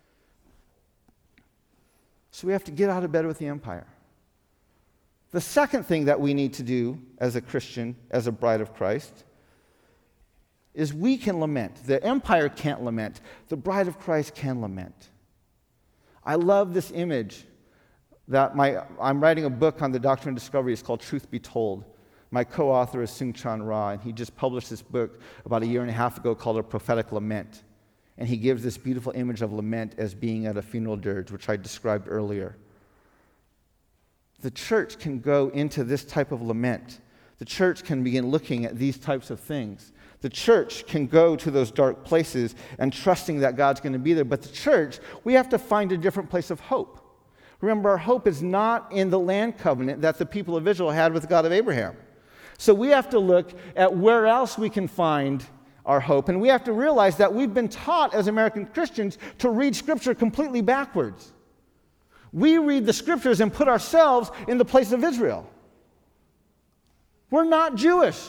So we have to get out of bed with the empire. The second thing that we need to do as a Christian, as a bride of Christ, is we can lament. The empire can't lament. The bride of Christ can lament. I love this image that my, I'm writing a book on the doctrine of discovery. It's called Truth Be Told. My co-author is Soong-Chan Rah, and he just published this book about a year and a half ago called A Prophetic Lament. And he gives this beautiful image of lament as being at a funeral dirge, which I described earlier. The church can go into this type of lament. The church can begin looking at these types of things. The church can go to those dark places and trusting that God's going to be there. But the church, we have to find a different place of hope. Remember, our hope is not in the land covenant that the people of Israel had with the God of Abraham. So we have to look at where else we can find our hope. And we have to realize that we've been taught as American Christians to read Scripture completely backwards. We read the Scriptures and put ourselves in the place of Israel. We're not Jewish.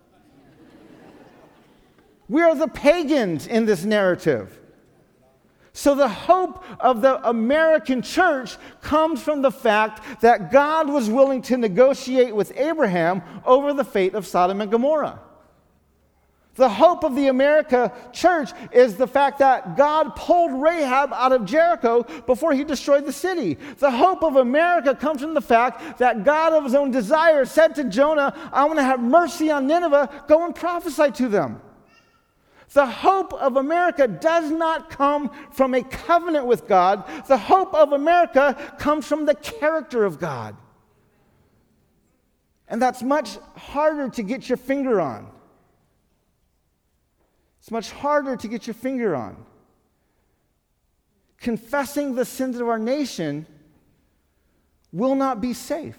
We are the pagans in this narrative. So the hope of the American church comes from the fact that God was willing to negotiate with Abraham over the fate of Sodom and Gomorrah. The hope of the America church is the fact that God pulled Rahab out of Jericho before he destroyed the city. The hope of America comes from the fact that God of his own desire said to Jonah, I want to have mercy on Nineveh, go and prophesy to them. The hope of America does not come from a covenant with God. The hope of America comes from the character of God. And that's much harder to get your finger on. It's much harder to get your finger on. Confessing the sins of our nation will not be safe.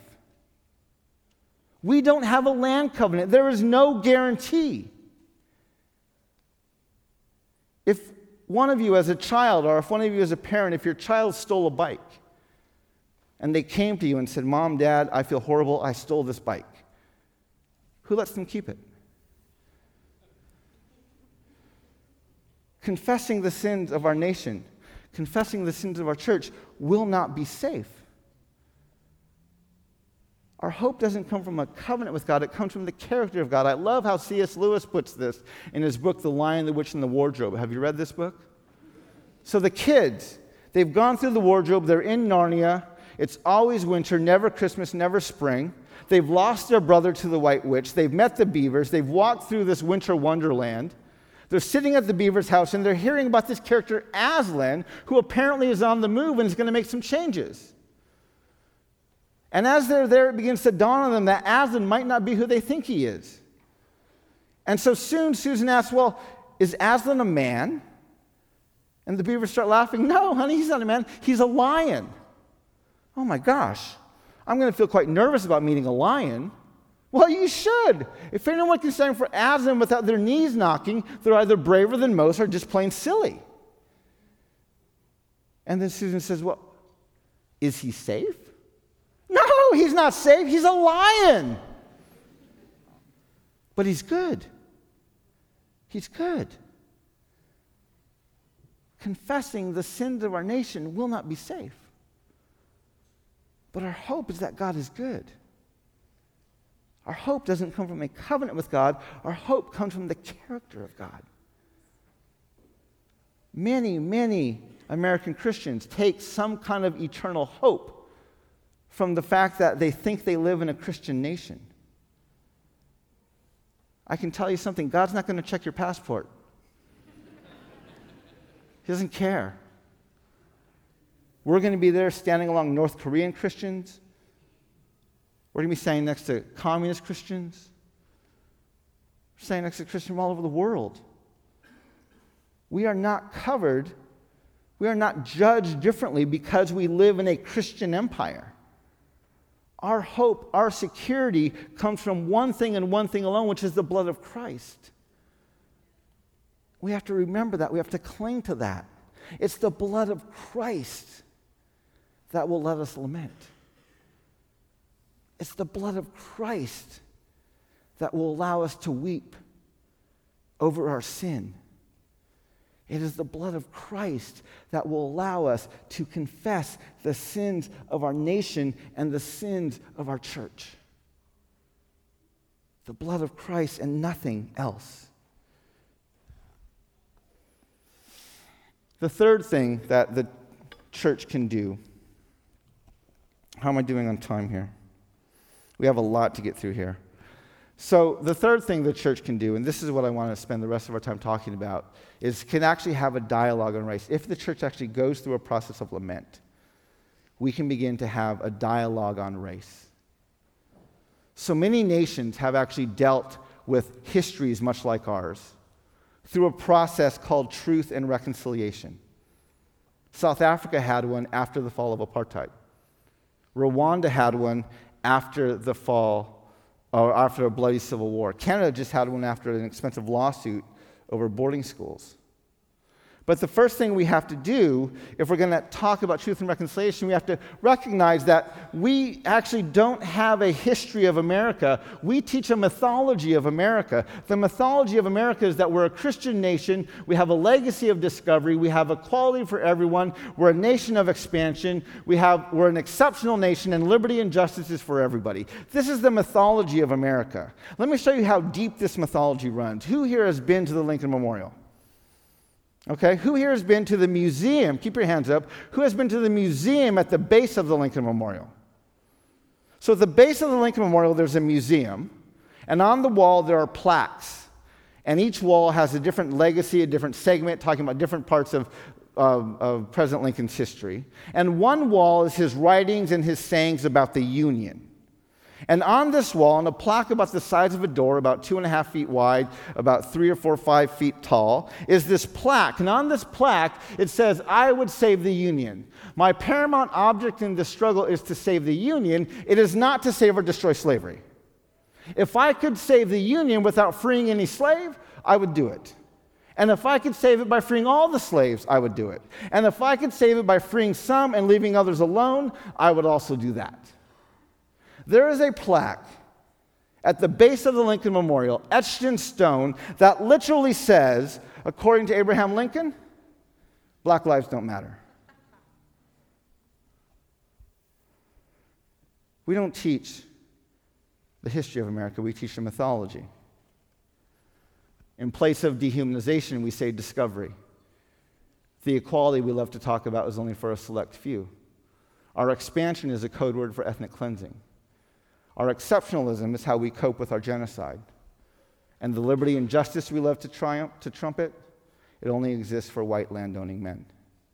We don't have a land covenant. There is no guarantee. If one of you as a child, or if one of you as a parent, if your child stole a bike, and they came to you and said, Mom, Dad, I feel horrible, I stole this bike, who lets them keep it? Confessing the sins of our nation, confessing the sins of our church will not be safe. Our hope doesn't come from a covenant with God, it comes from the character of God. I love how C S Lewis puts this in his book, The Lion, the Witch, and the Wardrobe. Have you read this book? So the kids, they've gone through the wardrobe, they're in Narnia, it's always winter, never Christmas, never spring. They've lost their brother to the White Witch, they've met the beavers, they've walked through this winter wonderland. They're sitting at the beaver's house and they're hearing about this character Aslan, who apparently is on the move and is going to make some changes. And as they're there, it begins to dawn on them that Aslan might not be who they think he is. And so soon Susan asks, well, is Aslan a man? And the beavers start laughing. No, honey, he's not a man. He's a lion. Oh my gosh. I'm going to feel quite nervous about meeting a lion. Well, you should. If anyone can stand for Aslan without their knees knocking, they're either braver than most or just plain silly. And then Susan says, well, is he safe? No, he's not safe. He's a lion. But he's good. He's good. Confessing the sins of our nation will not be safe. But our hope is that God is good. Our hope doesn't come from a covenant with God. Our hope comes from the character of God. Many, many American Christians take some kind of eternal hope from the fact that they think they live in a Christian nation. I can tell you something, God's not going to check your passport. He doesn't care. We're going to be there standing along North Korean Christians. We're going to be standing next to communist Christians. We're standing next to Christians from all over the world. We are not covered, we are not judged differently because we live in a Christian empire. Our hope, our security comes from one thing and one thing alone, which is the blood of Christ. We have to remember that. We have to cling to that. It's the blood of Christ that will let us lament. It's the blood of Christ that will allow us to weep over our sin. It is the blood of Christ that will allow us to confess the sins of our nation and the sins of our church. The blood of Christ and nothing else. The third thing that the church can do, how am I doing on time here? We have a lot to get through here. So the third thing the church can do, and this is what I want to spend the rest of our time talking about, is can actually have a dialogue on race. If the church actually goes through a process of lament, we can begin to have a dialogue on race. So many nations have actually dealt with histories much like ours through a process called truth and reconciliation. South Africa had one after the fall of apartheid. Rwanda had one after the fall or after a bloody civil war. Canada just had one after an expensive lawsuit over boarding schools. But the first thing we have to do, if we're going to talk about truth and reconciliation, we have to recognize that we actually don't have a history of America. We teach a mythology of America. The mythology of America is that we're a Christian nation. We have a legacy of discovery. We have equality for everyone. We're a nation of expansion. We have, we're an exceptional nation, and liberty and justice is for everybody. This is the mythology of America. Let me show you how deep this mythology runs. Who here has been to the Lincoln Memorial? Okay, who here has been to the museum? Keep your hands up. Who has been to the museum at the base of the Lincoln Memorial? So at the base of the Lincoln Memorial, there's a museum, and on the wall there are plaques. And each wall has a different legacy, a different segment, talking about different parts of, of, of President Lincoln's history. And one wall is his writings and his sayings about the Union. And on this wall, on a plaque about the size of a door, about two and a half feet wide, about three or four, five feet tall, is this plaque. And on this plaque, it says, "I would save the Union. My paramount object in this struggle is to save the Union. It is not to save or destroy slavery. If I could save the Union without freeing any slave, I would do it. And if I could save it by freeing all the slaves, I would do it. And if I could save it by freeing some and leaving others alone, I would also do that." There is a plaque at the base of the Lincoln Memorial, etched in stone, that literally says, according to Abraham Lincoln, black lives don't matter. We don't teach the history of America, we teach the mythology. In place of dehumanization, we say discovery. The equality we love to talk about is only for a select few. Our expansion is a code word for ethnic cleansing. Our exceptionalism is how we cope with our genocide. And the liberty and justice we love to triumph, to trumpet, it only exists for white landowning men.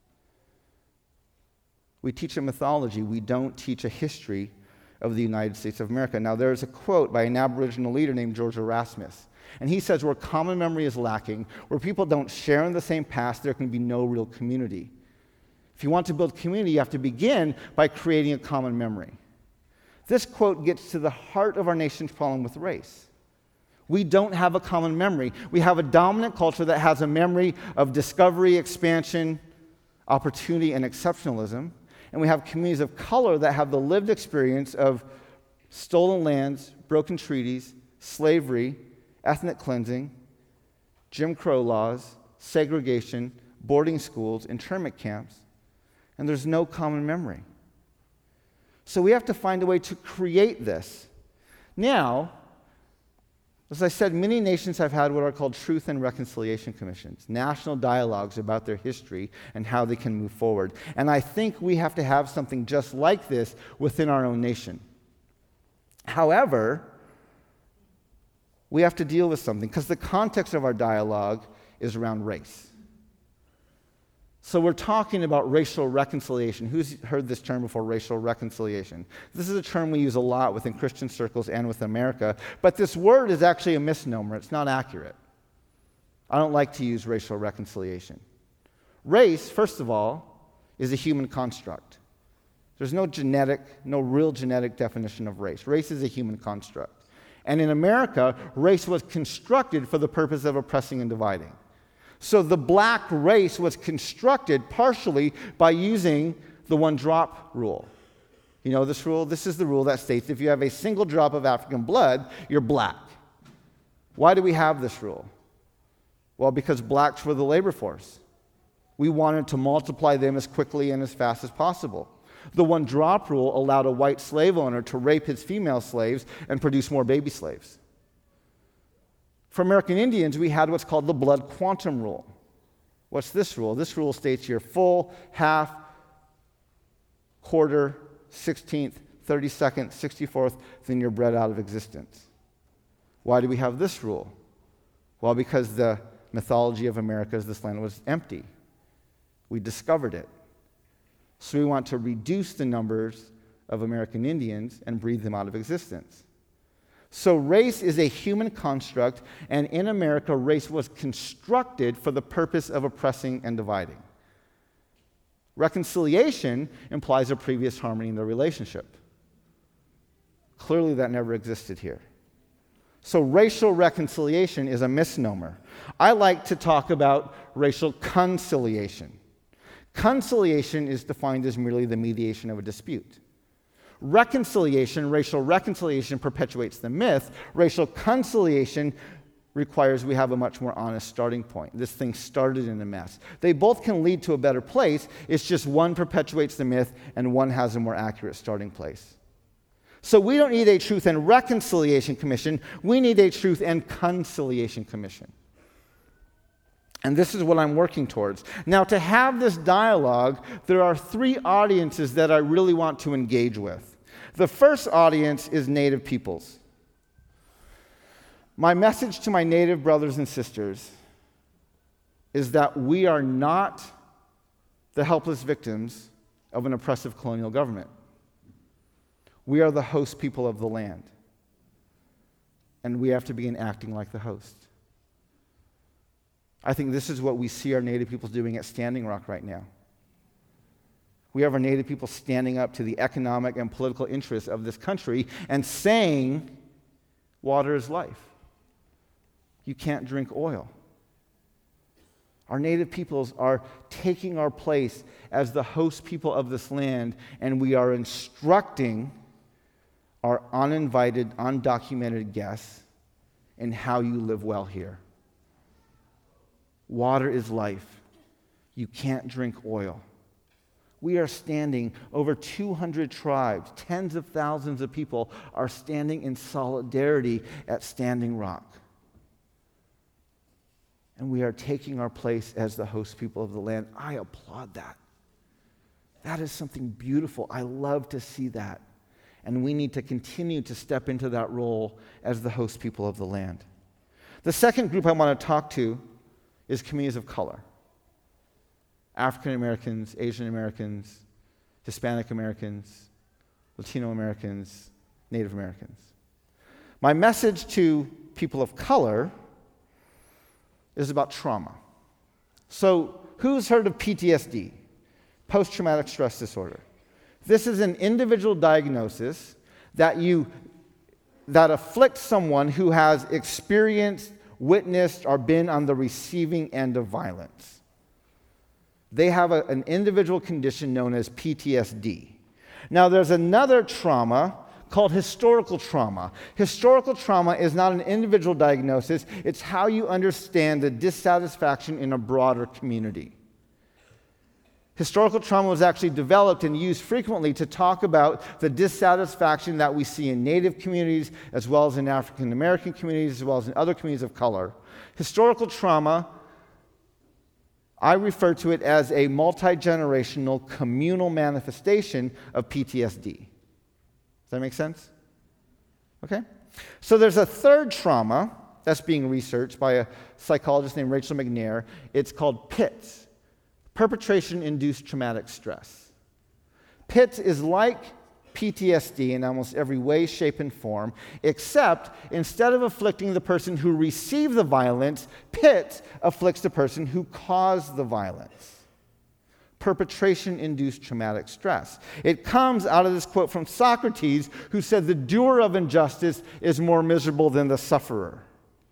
We teach a mythology. We don't teach a history of the United States of America. Now, there's a quote by an Aboriginal leader named George Erasmus. And he says, where common memory is lacking, where people don't share in the same past, there can be no real community. If you want to build community, you have to begin by creating a common memory. This quote gets to the heart of our nation's problem with race. We don't have a common memory. We have a dominant culture that has a memory of discovery, expansion, opportunity, and exceptionalism. And we have communities of color that have the lived experience of stolen lands, broken treaties, slavery, ethnic cleansing, Jim Crow laws, segregation, boarding schools, internment camps, and there's no common memory. So we have to find a way to create this. Now, as I said, many nations have had what are called Truth and Reconciliation Commissions, national dialogues about their history and how they can move forward. And I think we have to have something just like this within our own nation. However, we have to deal with something because the context of our dialogue is around race. So we're talking about racial reconciliation. Who's heard this term before, racial reconciliation? This is a term we use a lot within Christian circles and with America, but this word is actually a misnomer. It's not accurate. I don't like to use racial reconciliation. Race, first of all, is a human construct. There's no genetic, no real genetic definition of race. Race is a human construct. And in America, race was constructed for the purpose of oppressing and dividing. So the black race was constructed partially by using the one-drop rule. You know this rule? This is the rule that states if you have a single drop of African blood, you're black. Why do we have this rule? Well, because blacks were the labor force. We wanted to multiply them as quickly and as fast as possible. The one-drop rule allowed a white slave owner to rape his female slaves and produce more baby slaves. For American Indians, we had what's called the blood quantum rule. What's this rule? This rule states you're full, half, quarter, sixteenth, thirty-second, sixty-fourth, then you're bred out of existence. Why do we have this rule? Well, because the mythology of America is this land was empty. We discovered it. So we want to reduce the numbers of American Indians and breathe them out of existence. So race is a human construct, and in America, race was constructed for the purpose of oppressing and dividing. Reconciliation implies a previous harmony in the relationship. Clearly, that never existed here. So racial reconciliation is a misnomer. I like to talk about racial conciliation. Conciliation is defined as merely the mediation of a dispute. Reconciliation, racial reconciliation, perpetuates the myth. Racial conciliation requires we have a much more honest starting point. This thing started in a mess. They both can lead to a better place. It's just one perpetuates the myth and one has a more accurate starting place. So we don't need a Truth and Reconciliation Commission. We need a Truth and Conciliation Commission. And this is what I'm working towards. Now, to have this dialogue, there are three audiences that I really want to engage with. The first audience is Native peoples. My message to my Native brothers and sisters is that we are not the helpless victims of an oppressive colonial government. We are the host people of the land. And we have to begin acting like the host. I think this is what we see our Native peoples doing at Standing Rock right now. We have our Native people standing up to the economic and political interests of this country and saying, water is life. You can't drink oil. Our Native peoples are taking our place as the host people of this land, and we are instructing our uninvited, undocumented guests in how you live well here. Water is life. You can't drink oil. We are standing, over two hundred tribes, tens of thousands of people are standing in solidarity at Standing Rock. And we are taking our place as the host people of the land. I applaud that. That is something beautiful. I love to see that. And we need to continue to step into that role as the host people of the land. The second group I want to talk to is communities of color. African Americans, Asian Americans, Hispanic Americans, Latino Americans, Native Americans. My message to people of color is about trauma. So, who's heard of P T S D? Post-traumatic stress disorder. This is an individual diagnosis that you that afflicts someone who has experienced, witnessed, or been on the receiving end of violence. They have a, an individual condition known as P T S D. Now, there's another trauma called historical trauma. Historical trauma is not an individual diagnosis, it's how you understand the dissatisfaction in a broader community. Historical trauma was actually developed and used frequently to talk about the dissatisfaction that we see in Native communities, as well as in African American communities, as well as in other communities of color. Historical trauma, I refer to it as a multi-generational communal manifestation of P T S D. Does that make sense? Okay? So there's a third trauma that's being researched by a psychologist named Rachel McNair. It's called P I T S, perpetration-induced traumatic stress. P I T S is like P T S D in almost every way, shape, and form, except instead of afflicting the person who received the violence, P I T S afflicts the person who caused the violence. Perpetration-induced traumatic stress. It comes out of this quote from Socrates, who said, "The doer of injustice is more miserable than the sufferer."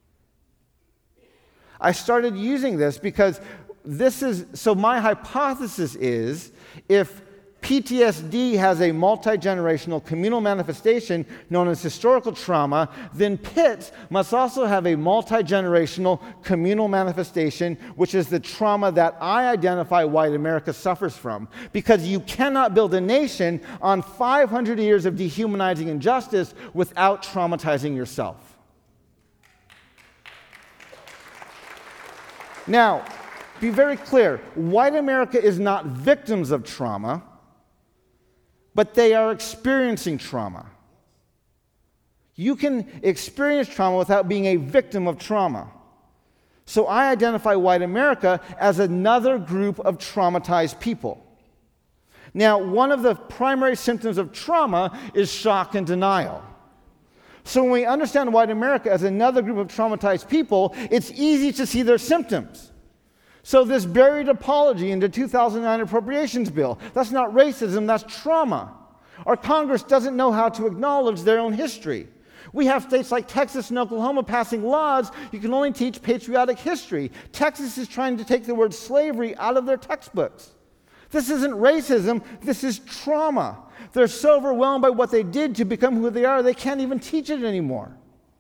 I started using this because this is, so my hypothesis is, if P T S D has a multi-generational communal manifestation known as historical trauma, then P I T S must also have a multi-generational communal manifestation, which is the trauma that I identify white America suffers from. Because you cannot build a nation on five hundred years of dehumanizing injustice without traumatizing yourself. Now, be very clear, white America is not victims of trauma, but they are experiencing trauma. You can experience trauma without being a victim of trauma. So I identify white America as another group of traumatized people. Now, one of the primary symptoms of trauma is shock and denial. So when we understand white America as another group of traumatized people, it's easy to see their symptoms. So this buried apology in the two thousand nine appropriations bill, that's not racism, that's trauma. Our Congress doesn't know how to acknowledge their own history. We have states like Texas and Oklahoma passing laws you can only teach patriotic history. Texas is trying to take the word slavery out of their textbooks. This isn't racism, this is trauma. They're so overwhelmed by what they did to become who they are, they can't even teach it anymore.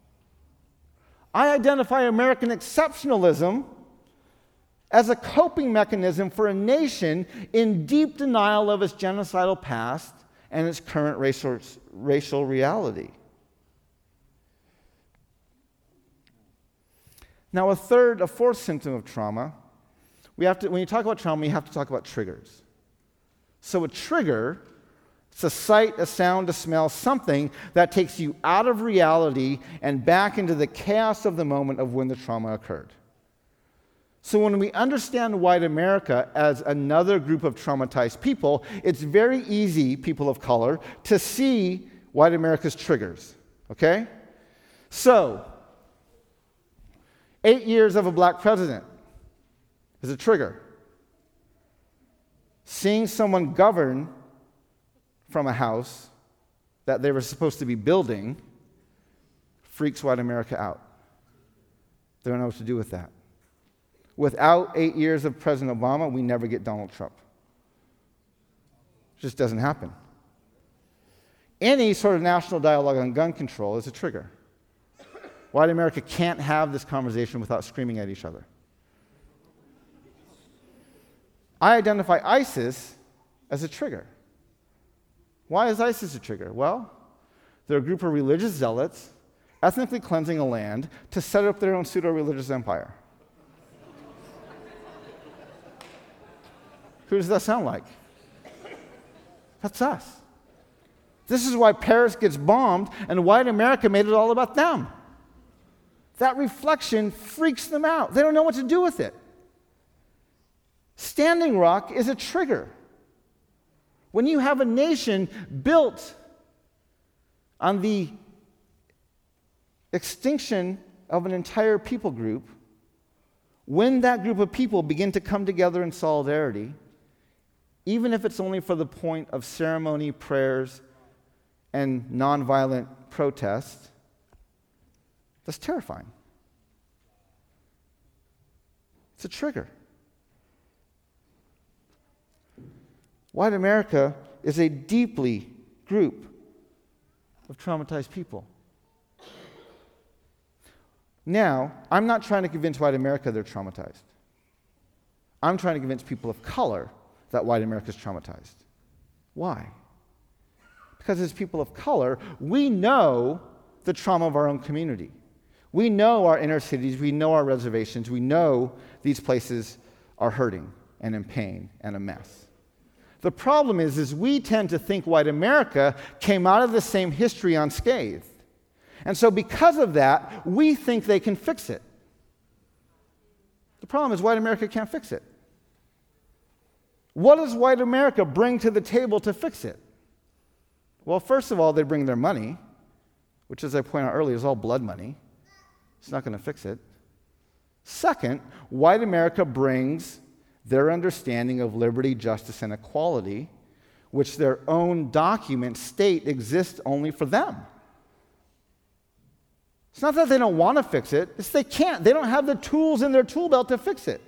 I identify American exceptionalism as a coping mechanism for a nation in deep denial of its genocidal past and its current racial, racial reality. Now, a third, a fourth symptom of trauma, we have to, when you talk about trauma, you have to talk about triggers. So a trigger, it's a sight, a sound, a smell, something that takes you out of reality and back into the chaos of the moment of when the trauma occurred. So when we understand white America as another group of traumatized people, it's very easy, people of color, to see white America's triggers, okay? So, eight years of a black president is a trigger. Seeing someone govern from a house that they were supposed to be building freaks white America out. They don't know what to do with that. Without eight years of President Obama, we never get Donald Trump. It just doesn't happen. Any sort of national dialogue on gun control is a trigger. White America can't have this conversation without screaming at each other. I identify ISIS as a trigger. Why is ISIS a trigger? Well, they're a group of religious zealots ethnically cleansing a land to set up their own pseudo-religious empire. Who does that sound like? That's us. This is why Paris gets bombed and white America made it all about them. That reflection freaks them out. They don't know what to do with it. Standing Rock is a trigger. When you have a nation built on the extinction of an entire people group, when that group of people begin to come together in solidarity, even if it's only for the point of ceremony, prayers, and nonviolent protest, that's terrifying. It's a trigger. White America is a deeply group of traumatized people. Now, I'm not trying to convince white America they're traumatized. I'm trying to convince people of color that white America is traumatized. Why? Because as people of color, we know the trauma of our own community. We know our inner cities, we know our reservations, we know these places are hurting and in pain and a mess. The problem is, is we tend to think white America came out of the same history unscathed. And so because of that, we think they can fix it. The problem is white America can't fix it. What does white America bring to the table to fix it? Well, first of all, they bring their money, which, as I pointed out earlier, is all blood money. It's not going to fix it. Second, white America brings their understanding of liberty, justice, and equality, which their own documents state exists only for them. It's not that they don't want to fix it, it's they can't. They don't have the tools in their tool belt to fix it.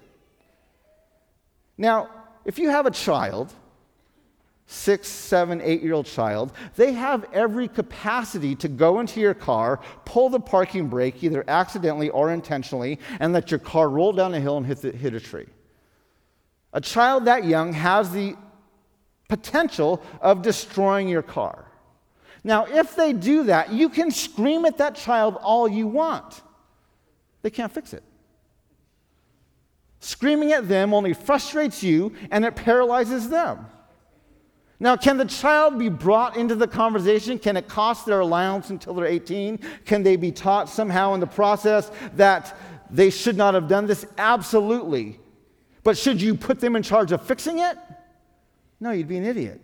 Now, if you have a child, six, seven, eight-year-old child, they have every capacity to go into your car, pull the parking brake, either accidentally or intentionally, and let your car roll down a hill and hit, the, hit a tree. A child that young has the potential of destroying your car. Now, if they do that, you can scream at that child all you want. They can't fix it. Screaming at them only frustrates you, and it paralyzes them. Now, can the child be brought into the conversation? Can it cost their allowance until they're eighteen? Can they be taught somehow in the process that they should not have done this? Absolutely. But should you put them in charge of fixing it? No, you'd be an idiot.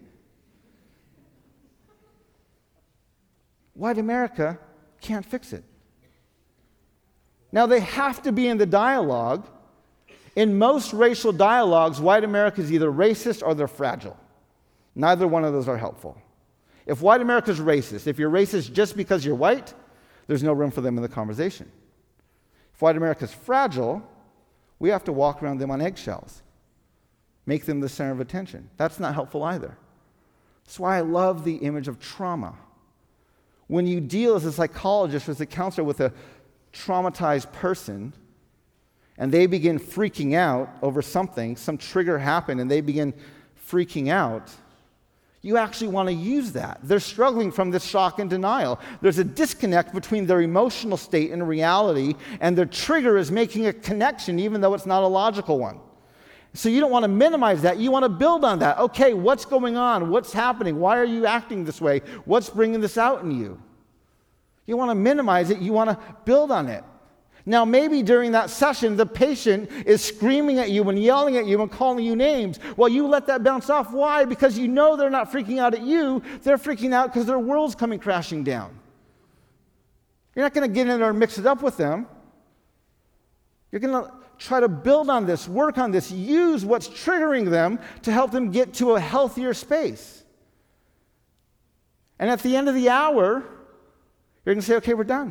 White America can't fix it. Now, they have to be in the dialogue. In most racial dialogues, white America is either racist or they're fragile. Neither one of those are helpful. If white America is racist, if you're racist just because you're white, there's no room for them in the conversation. If white America is fragile, we have to walk around them on eggshells, make them the center of attention. That's not helpful either. That's why I love the image of trauma. When you deal as a psychologist or as a counselor with a traumatized person, and they begin freaking out over something, some trigger happened, and they begin freaking out, you actually want to use that. They're struggling from this shock and denial. There's a disconnect between their emotional state and reality, and their trigger is making a connection even though it's not a logical one. So you don't want to minimize that. You want to build on that. Okay, what's going on? What's happening? Why are you acting this way? What's bringing this out in you? You want to minimize it. You want to build on it. Now, maybe during that session, the patient is screaming at you and yelling at you and calling you names. Well, you let that bounce off. Why? Because you know they're not freaking out at you. They're freaking out because their world's coming crashing down. You're not going to get in there and mix it up with them. You're going to try to build on this, work on this, use what's triggering them to help them get to a healthier space. And at the end of the hour, you're going to say, okay, we're done.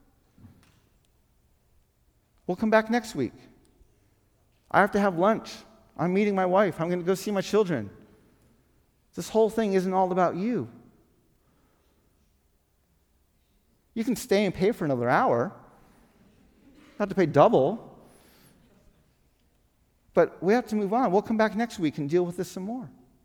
We'll come back next week. I have to have lunch. I'm meeting my wife. I'm going to go see my children. This whole thing isn't all about you. You can stay and pay for another hour. You have to pay double. But we have to move on. We'll come back next week and deal with this some more.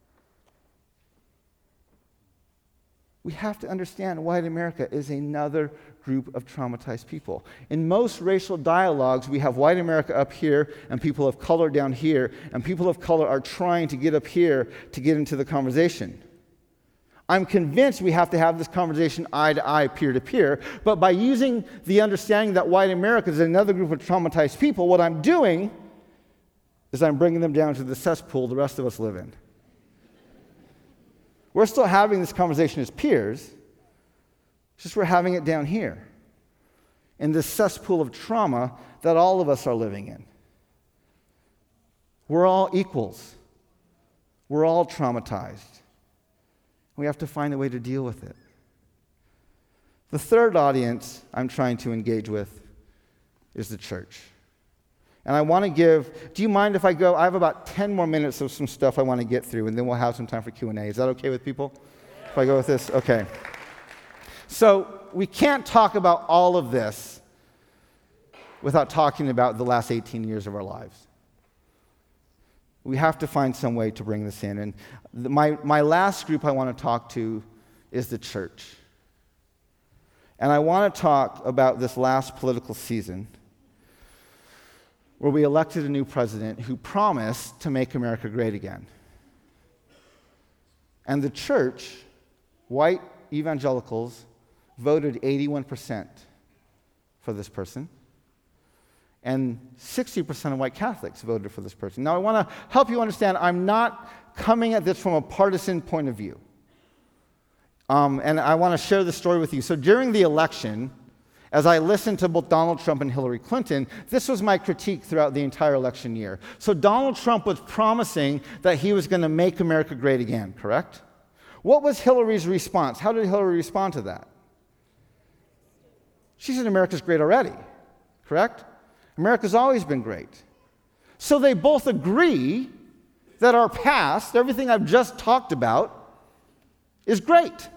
We have to understand white America is another group of traumatized people. In most racial dialogues, we have white America up here and people of color down here, and people of color are trying to get up here to get into the conversation. I'm convinced we have to have this conversation eye to eye, peer to peer, but by using the understanding that white America is another group of traumatized people, what I'm doing is I'm bringing them down to the cesspool the rest of us live in. We're still having this conversation as peers, it's just we're having it down here, in this cesspool of trauma that all of us are living in. We're all equals. We're all traumatized. We have to find a way to deal with it. The third audience I'm trying to engage with is the church. And I want to give, do you mind if I go? I have about ten more minutes of some stuff I want to get through, and then we'll have some time for Q and A. Is that okay with people? If I go with this? Okay. So we can't talk about all of this without talking about the last eighteen years of our lives. We have to find some way to bring this in. And the, my, my last group I want to talk to is the church. And I want to talk about this last political season where we elected a new president who promised to make America great again. And the church, white evangelicals, voted eighty-one percent for this person. And sixty percent of white Catholics voted for this person. Now, I want to help you understand, I'm not coming at this from a partisan point of view. Um, and I want to share the story with you. So during the election, as I listened to both Donald Trump and Hillary Clinton, this was my critique throughout the entire election year. So Donald Trump was promising that he was going to make America great again, correct? What was Hillary's response? How did Hillary respond to that? She said America's great already, correct? America's always been great. So they both agree that our past, everything I've just talked about, is great.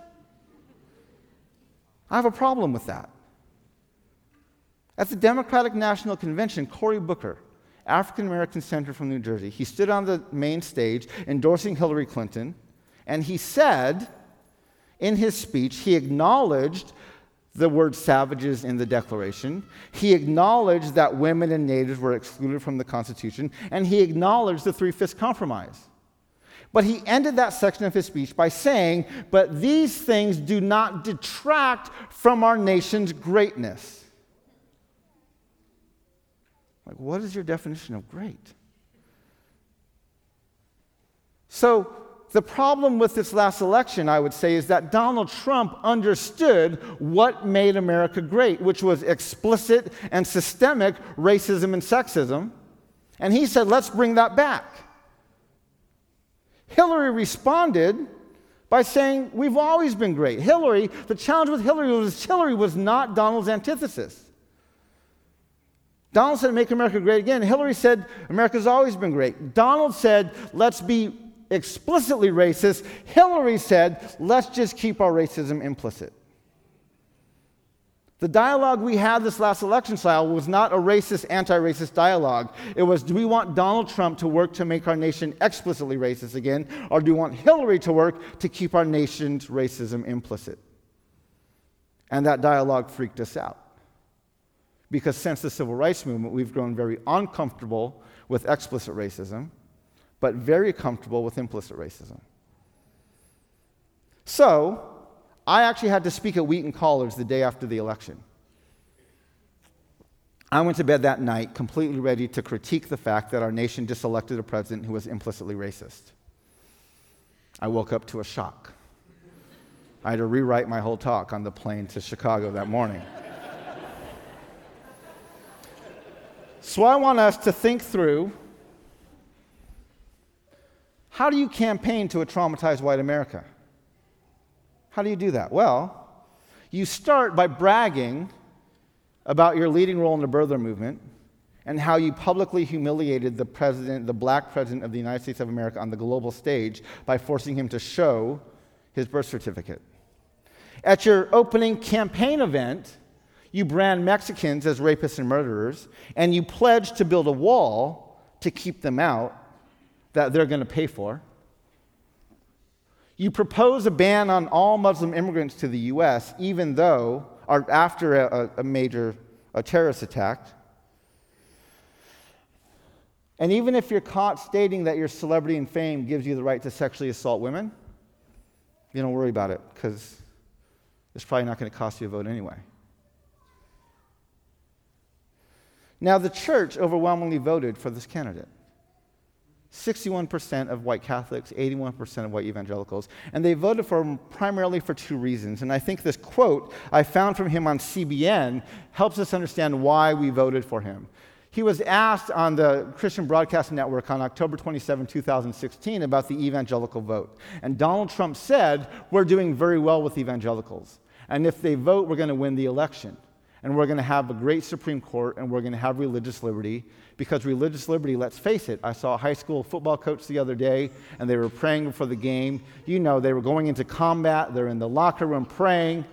I have a problem with that. At the Democratic National Convention, Cory Booker, African-American senator from New Jersey, he stood on the main stage endorsing Hillary Clinton, and he said in his speech, he acknowledged the word savages in the Declaration. He acknowledged that women and natives were excluded from the Constitution, and he acknowledged the Three-Fifths Compromise. But he ended that section of his speech by saying, but these things do not detract from our nation's greatness. Like, what is your definition of great? So, the problem with this last election, I would say, is that Donald Trump understood what made America great, which was explicit and systemic racism and sexism. And he said, let's bring that back. Hillary responded by saying, we've always been great. Hillary, the challenge with Hillary was Hillary was not Donald's antithesis. Donald said, make America great again. Hillary said, America's always been great. Donald said, let's be explicitly racist. Hillary said, let's just keep our racism implicit. The dialogue we had this last election cycle was not a racist, anti-racist dialogue. It was, do we want Donald Trump to work to make our nation explicitly racist again, or do we want Hillary to work to keep our nation's racism implicit? And that dialogue freaked us out. Because since the Civil Rights Movement, we've grown very uncomfortable with explicit racism, but very comfortable with implicit racism. So, I actually had to speak at Wheaton College the day after the election. I went to bed that night completely ready to critique the fact that our nation just elected a president who was implicitly racist. I woke up to a shock. I had to rewrite my whole talk on the plane to Chicago that morning. So I want us to think through, how do you campaign to a traumatized white America? How do you do that? Well, you start by bragging about your leading role in the birther movement and how you publicly humiliated the president, the black president of the United States of America on the global stage by forcing him to show his birth certificate. At your opening campaign event, you brand Mexicans as rapists and murderers, and you pledge to build a wall to keep them out that they're going to pay for. You propose a ban on all Muslim immigrants to the U S, even though, or after a, a major a terrorist attack. And even if you're caught stating that your celebrity and fame gives you the right to sexually assault women, you don't worry about it, because it's probably not going to cost you a vote anyway. Now, the church overwhelmingly voted for this candidate. sixty-one percent of white Catholics, eighty-one percent of white evangelicals, and they voted for him primarily for two reasons. And I think this quote I found from him on C B N helps us understand why we voted for him. He was asked on the Christian Broadcasting Network on October twenty-seventh, two thousand sixteen about the evangelical vote. And Donald Trump said, we're doing very well with evangelicals. And if they vote, we're going to win the election. And we're going to have a great Supreme Court, and we're going to have religious liberty, because religious liberty, let's face it, I saw a high school football coach the other day, and they were praying before the game. You know, they were going into combat, they're in the locker room praying,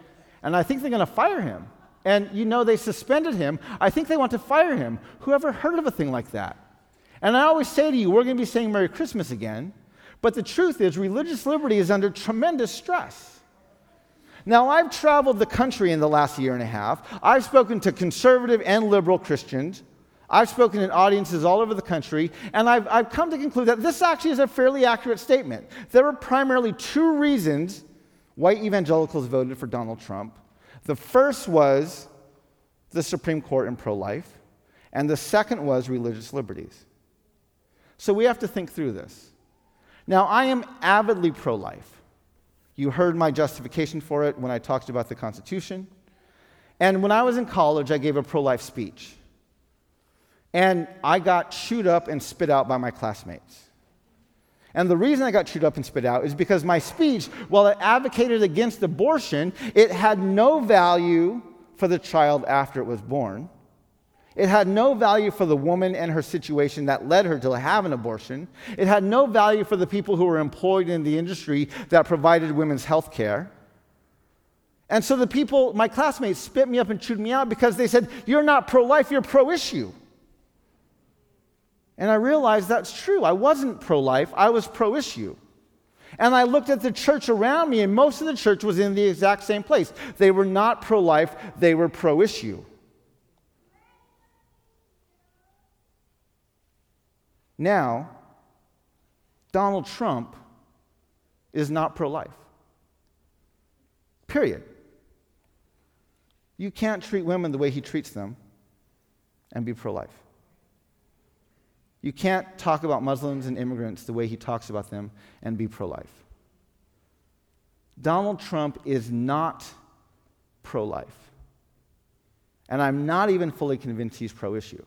and I think they're going to fire him. And you know they suspended him. I think they want to fire him. Who ever heard of a thing like that? And I always say to you, we're going to be saying Merry Christmas again, but the truth is religious liberty is under tremendous stress. Now, I've traveled the country in the last year and a half. I've spoken to conservative and liberal Christians. I've spoken in audiences all over the country, and I've, I've come to conclude that this actually is a fairly accurate statement. There were primarily two reasons white evangelicals voted for Donald Trump. The first was the Supreme Court and pro-life, and the second was religious liberties. So we have to think through this. Now, I am avidly pro-life. You heard my justification for it when I talked about the Constitution. And when I was in college, I gave a pro-life speech. And I got chewed up and spit out by my classmates. And the reason I got chewed up and spit out is because my speech, while it advocated against abortion, it had no value for the child after it was born. It had no value for the woman and her situation that led her to have an abortion. It had no value for the people who were employed in the industry that provided women's health care. And so the people, my classmates, spit me up and chewed me out because they said, "You're not pro-life, you're pro-issue." And I realized that's true. I wasn't pro-life, I was pro-issue. And I looked at the church around me, and most of the church was in the exact same place. They were not pro-life, they were pro-issue. Now, Donald Trump is not pro-life. Period. You can't treat women the way he treats them and be pro-life. You can't talk about Muslims and immigrants the way he talks about them and be pro-life. Donald Trump is not pro-life. And I'm not even fully convinced he's pro-issue.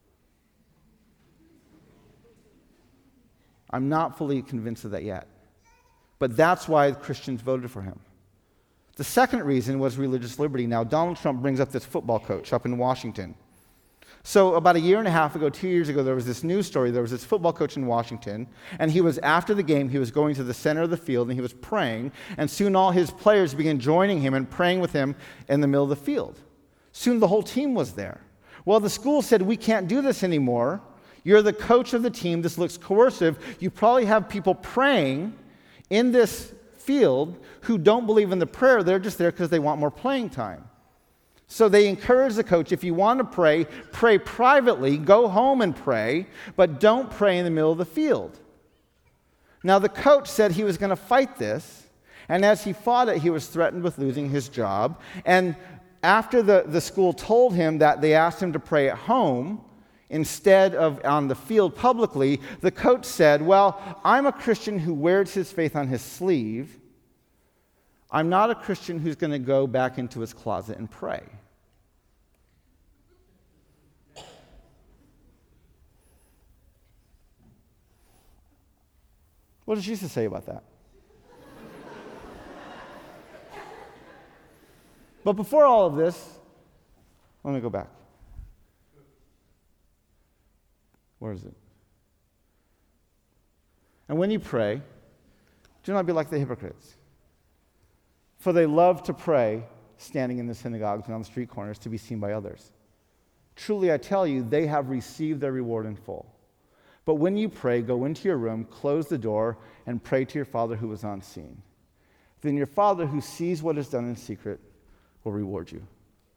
I'm not fully convinced of that yet. But that's why Christians voted for him. The second reason was religious liberty. Now, Donald Trump brings up this football coach up in Washington. So about a year and a half ago, two years ago, there was this news story. There was this football coach in Washington, and he was, after the game, he was going to the center of the field, and he was praying, and soon all his players began joining him and praying with him in the middle of the field. Soon the whole team was there. Well, the school said, "We can't do this anymore. You're the coach of the team. This looks coercive. You probably have people praying in this field who don't believe in the prayer. They're just there because they want more playing time." So they encourage the coach, if you want to pray, pray privately, go home and pray, but don't pray in the middle of the field. Now the coach said he was going to fight this, and as he fought it, he was threatened with losing his job. And after the, the school told him that they asked him to pray at home instead of on the field publicly, the coach said, "Well, I'm a Christian who wears his faith on his sleeve. I'm not a Christian who's going to go back into his closet and pray." What does Jesus say about that? But before all of this, let me go back. Where is it? "And when you pray, do not be like the hypocrites. For they love to pray, standing in the synagogues and on the street corners to be seen by others. Truly, I tell you, they have received their reward in full. But when you pray, go into your room, close the door, and pray to your Father who is unseen. Then your Father who sees what is done in secret will reward you."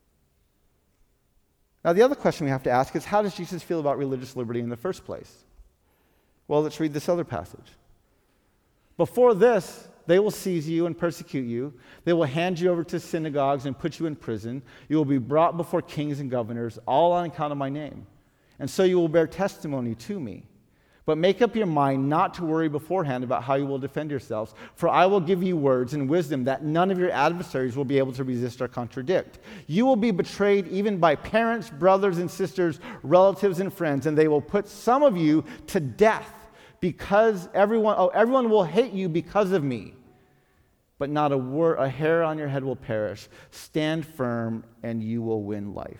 Now, the other question we have to ask is, how does Jesus feel about religious liberty in the first place? Well, let's read this other passage. "Before this, they will seize you and persecute you. They will hand you over to synagogues and put you in prison. You will be brought before kings and governors, all on account of my name. And so you will bear testimony to me. But make up your mind not to worry beforehand about how you will defend yourselves, for I will give you words and wisdom that none of your adversaries will be able to resist or contradict. You will be betrayed even by parents, brothers and sisters, relatives and friends, and they will put some of you to death because everyone, oh, everyone will hate you because of me. But not a, word, a hair on your head will perish. Stand firm, and you will win life."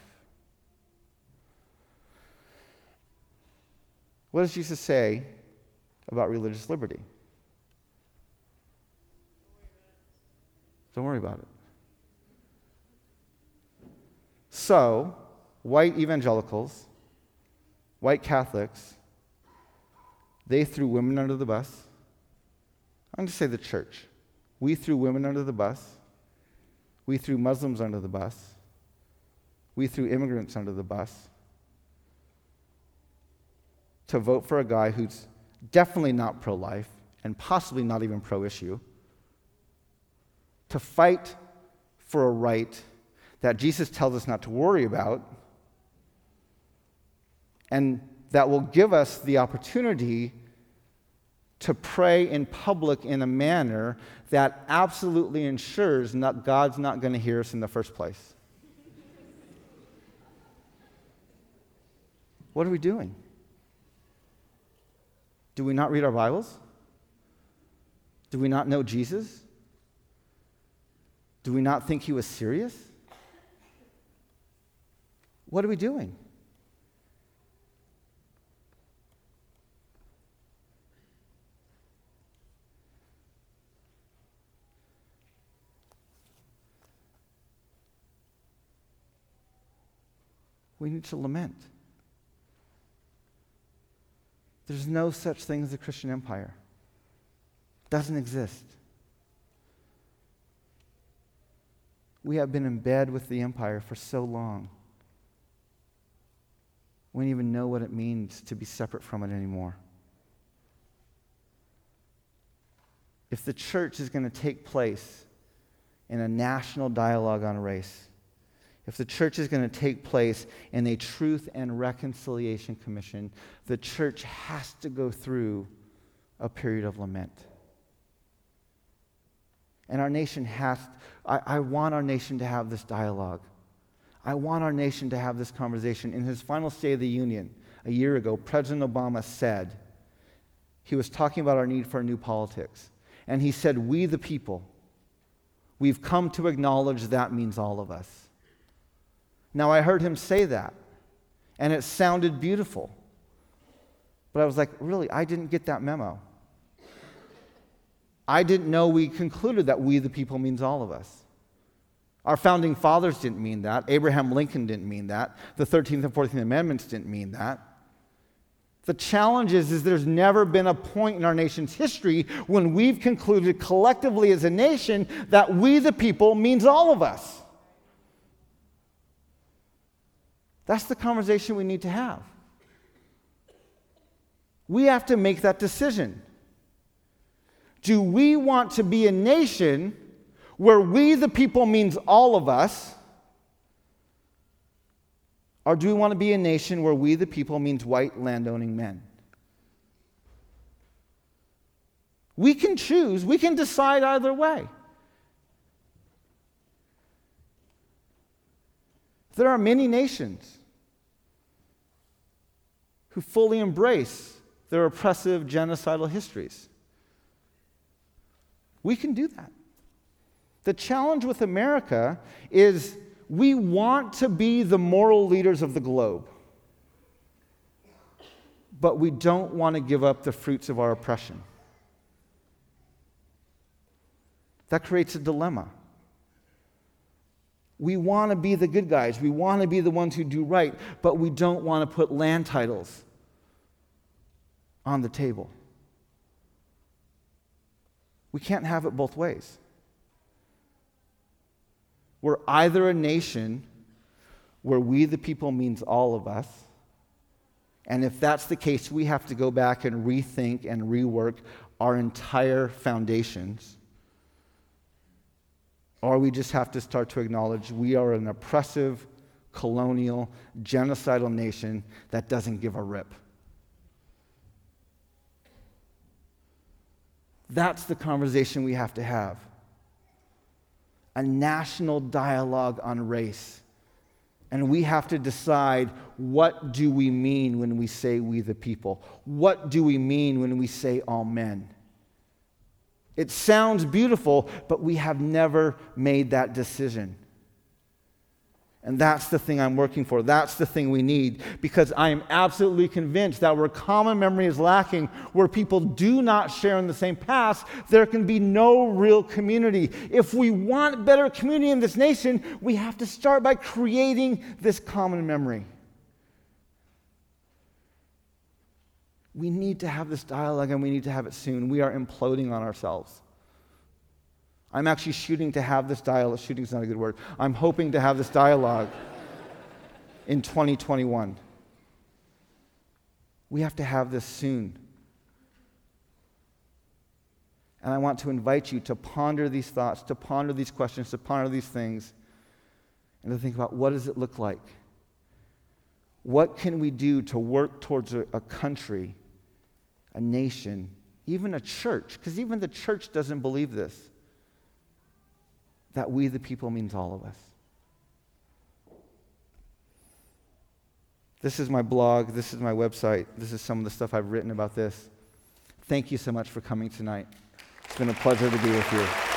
What does Jesus say about religious liberty? Don't worry about it. So, white evangelicals, white Catholics, they threw women under the bus. I'm going to say the church. We threw women under the bus. We threw Muslims under the bus. We threw immigrants under the bus to vote for a guy who's definitely not pro-life and possibly not even pro-issue, to fight for a right that Jesus tells us not to worry about, and that will give us the opportunity to pray in public in a manner that absolutely ensures not, God's not going to hear us in the first place. What are we doing? Do we not read our Bibles? Do we not know Jesus? Do we not think he was serious? What are we doing? We need to lament. There's no such thing as a Christian empire. It doesn't exist. We have been in bed with the empire for so long. We don't even know what it means to be separate from it anymore. If the church is going to take place in a national dialogue on race, if the church is going to take place in a Truth and Reconciliation Commission, the church has to go through a period of lament. And our nation has, I, I want our nation to have this dialogue. I want our nation to have this conversation. In his final State of the Union a year ago, President Obama said, he was talking about our need for a new politics. And he said, we the people, we've come to acknowledge that means all of us. Now, I heard him say that, and it sounded beautiful. But I was like, really, I didn't get that memo. I didn't know we concluded that we the people means all of us. Our founding fathers didn't mean that. Abraham Lincoln didn't mean that. The thirteenth and fourteenth Amendments didn't mean that. The challenge is, is there's never been a point in our nation's history when we've concluded collectively as a nation that we the people means all of us. That's the conversation we need to have. We have to make that decision. Do we want to be a nation where we the people means all of us? Or do we want to be a nation where we the people means white landowning men? We can choose. We can decide either way. There are many nations who fully embrace their oppressive genocidal histories. We can do that. The challenge with America is we want to be the moral leaders of the globe, but we don't want to give up the fruits of our oppression. That creates a dilemma. We want to be the good guys. We want to be the ones who do right, but we don't want to put land titles on the table. We can't have it both ways. We're either a nation where we the people means all of us, and if that's the case, we have to go back and rethink and rework our entire foundations, or we just have to start to acknowledge we are an oppressive, colonial, genocidal nation that doesn't give a rip. That's the conversation we have to have. A national dialogue on race. And we have to decide, what do we mean when we say we the people? What do we mean when we say all men? It sounds beautiful, but we have never made that decision. And that's the thing I'm working for. That's the thing we need, because I am absolutely convinced that where common memory is lacking, where people do not share in the same past, there can be no real community. If we want better community in this nation, we have to start by creating this common memory. We need to have this dialogue, and we need to have it soon. We are imploding on ourselves. I'm actually shooting to have this dialogue. Shooting is not a good word. I'm hoping to have this dialogue in twenty twenty-one. We have to have this soon. And I want to invite you to ponder these thoughts, to ponder these questions, to ponder these things, and to think about, what does it look like? What can we do to work towards a, a country, a nation, even a church, because even the church doesn't believe this, that we the people means all of us. This is my blog. This is my website. This is some of the stuff I've written about this. Thank you so much for coming tonight. It's been a pleasure to be with you.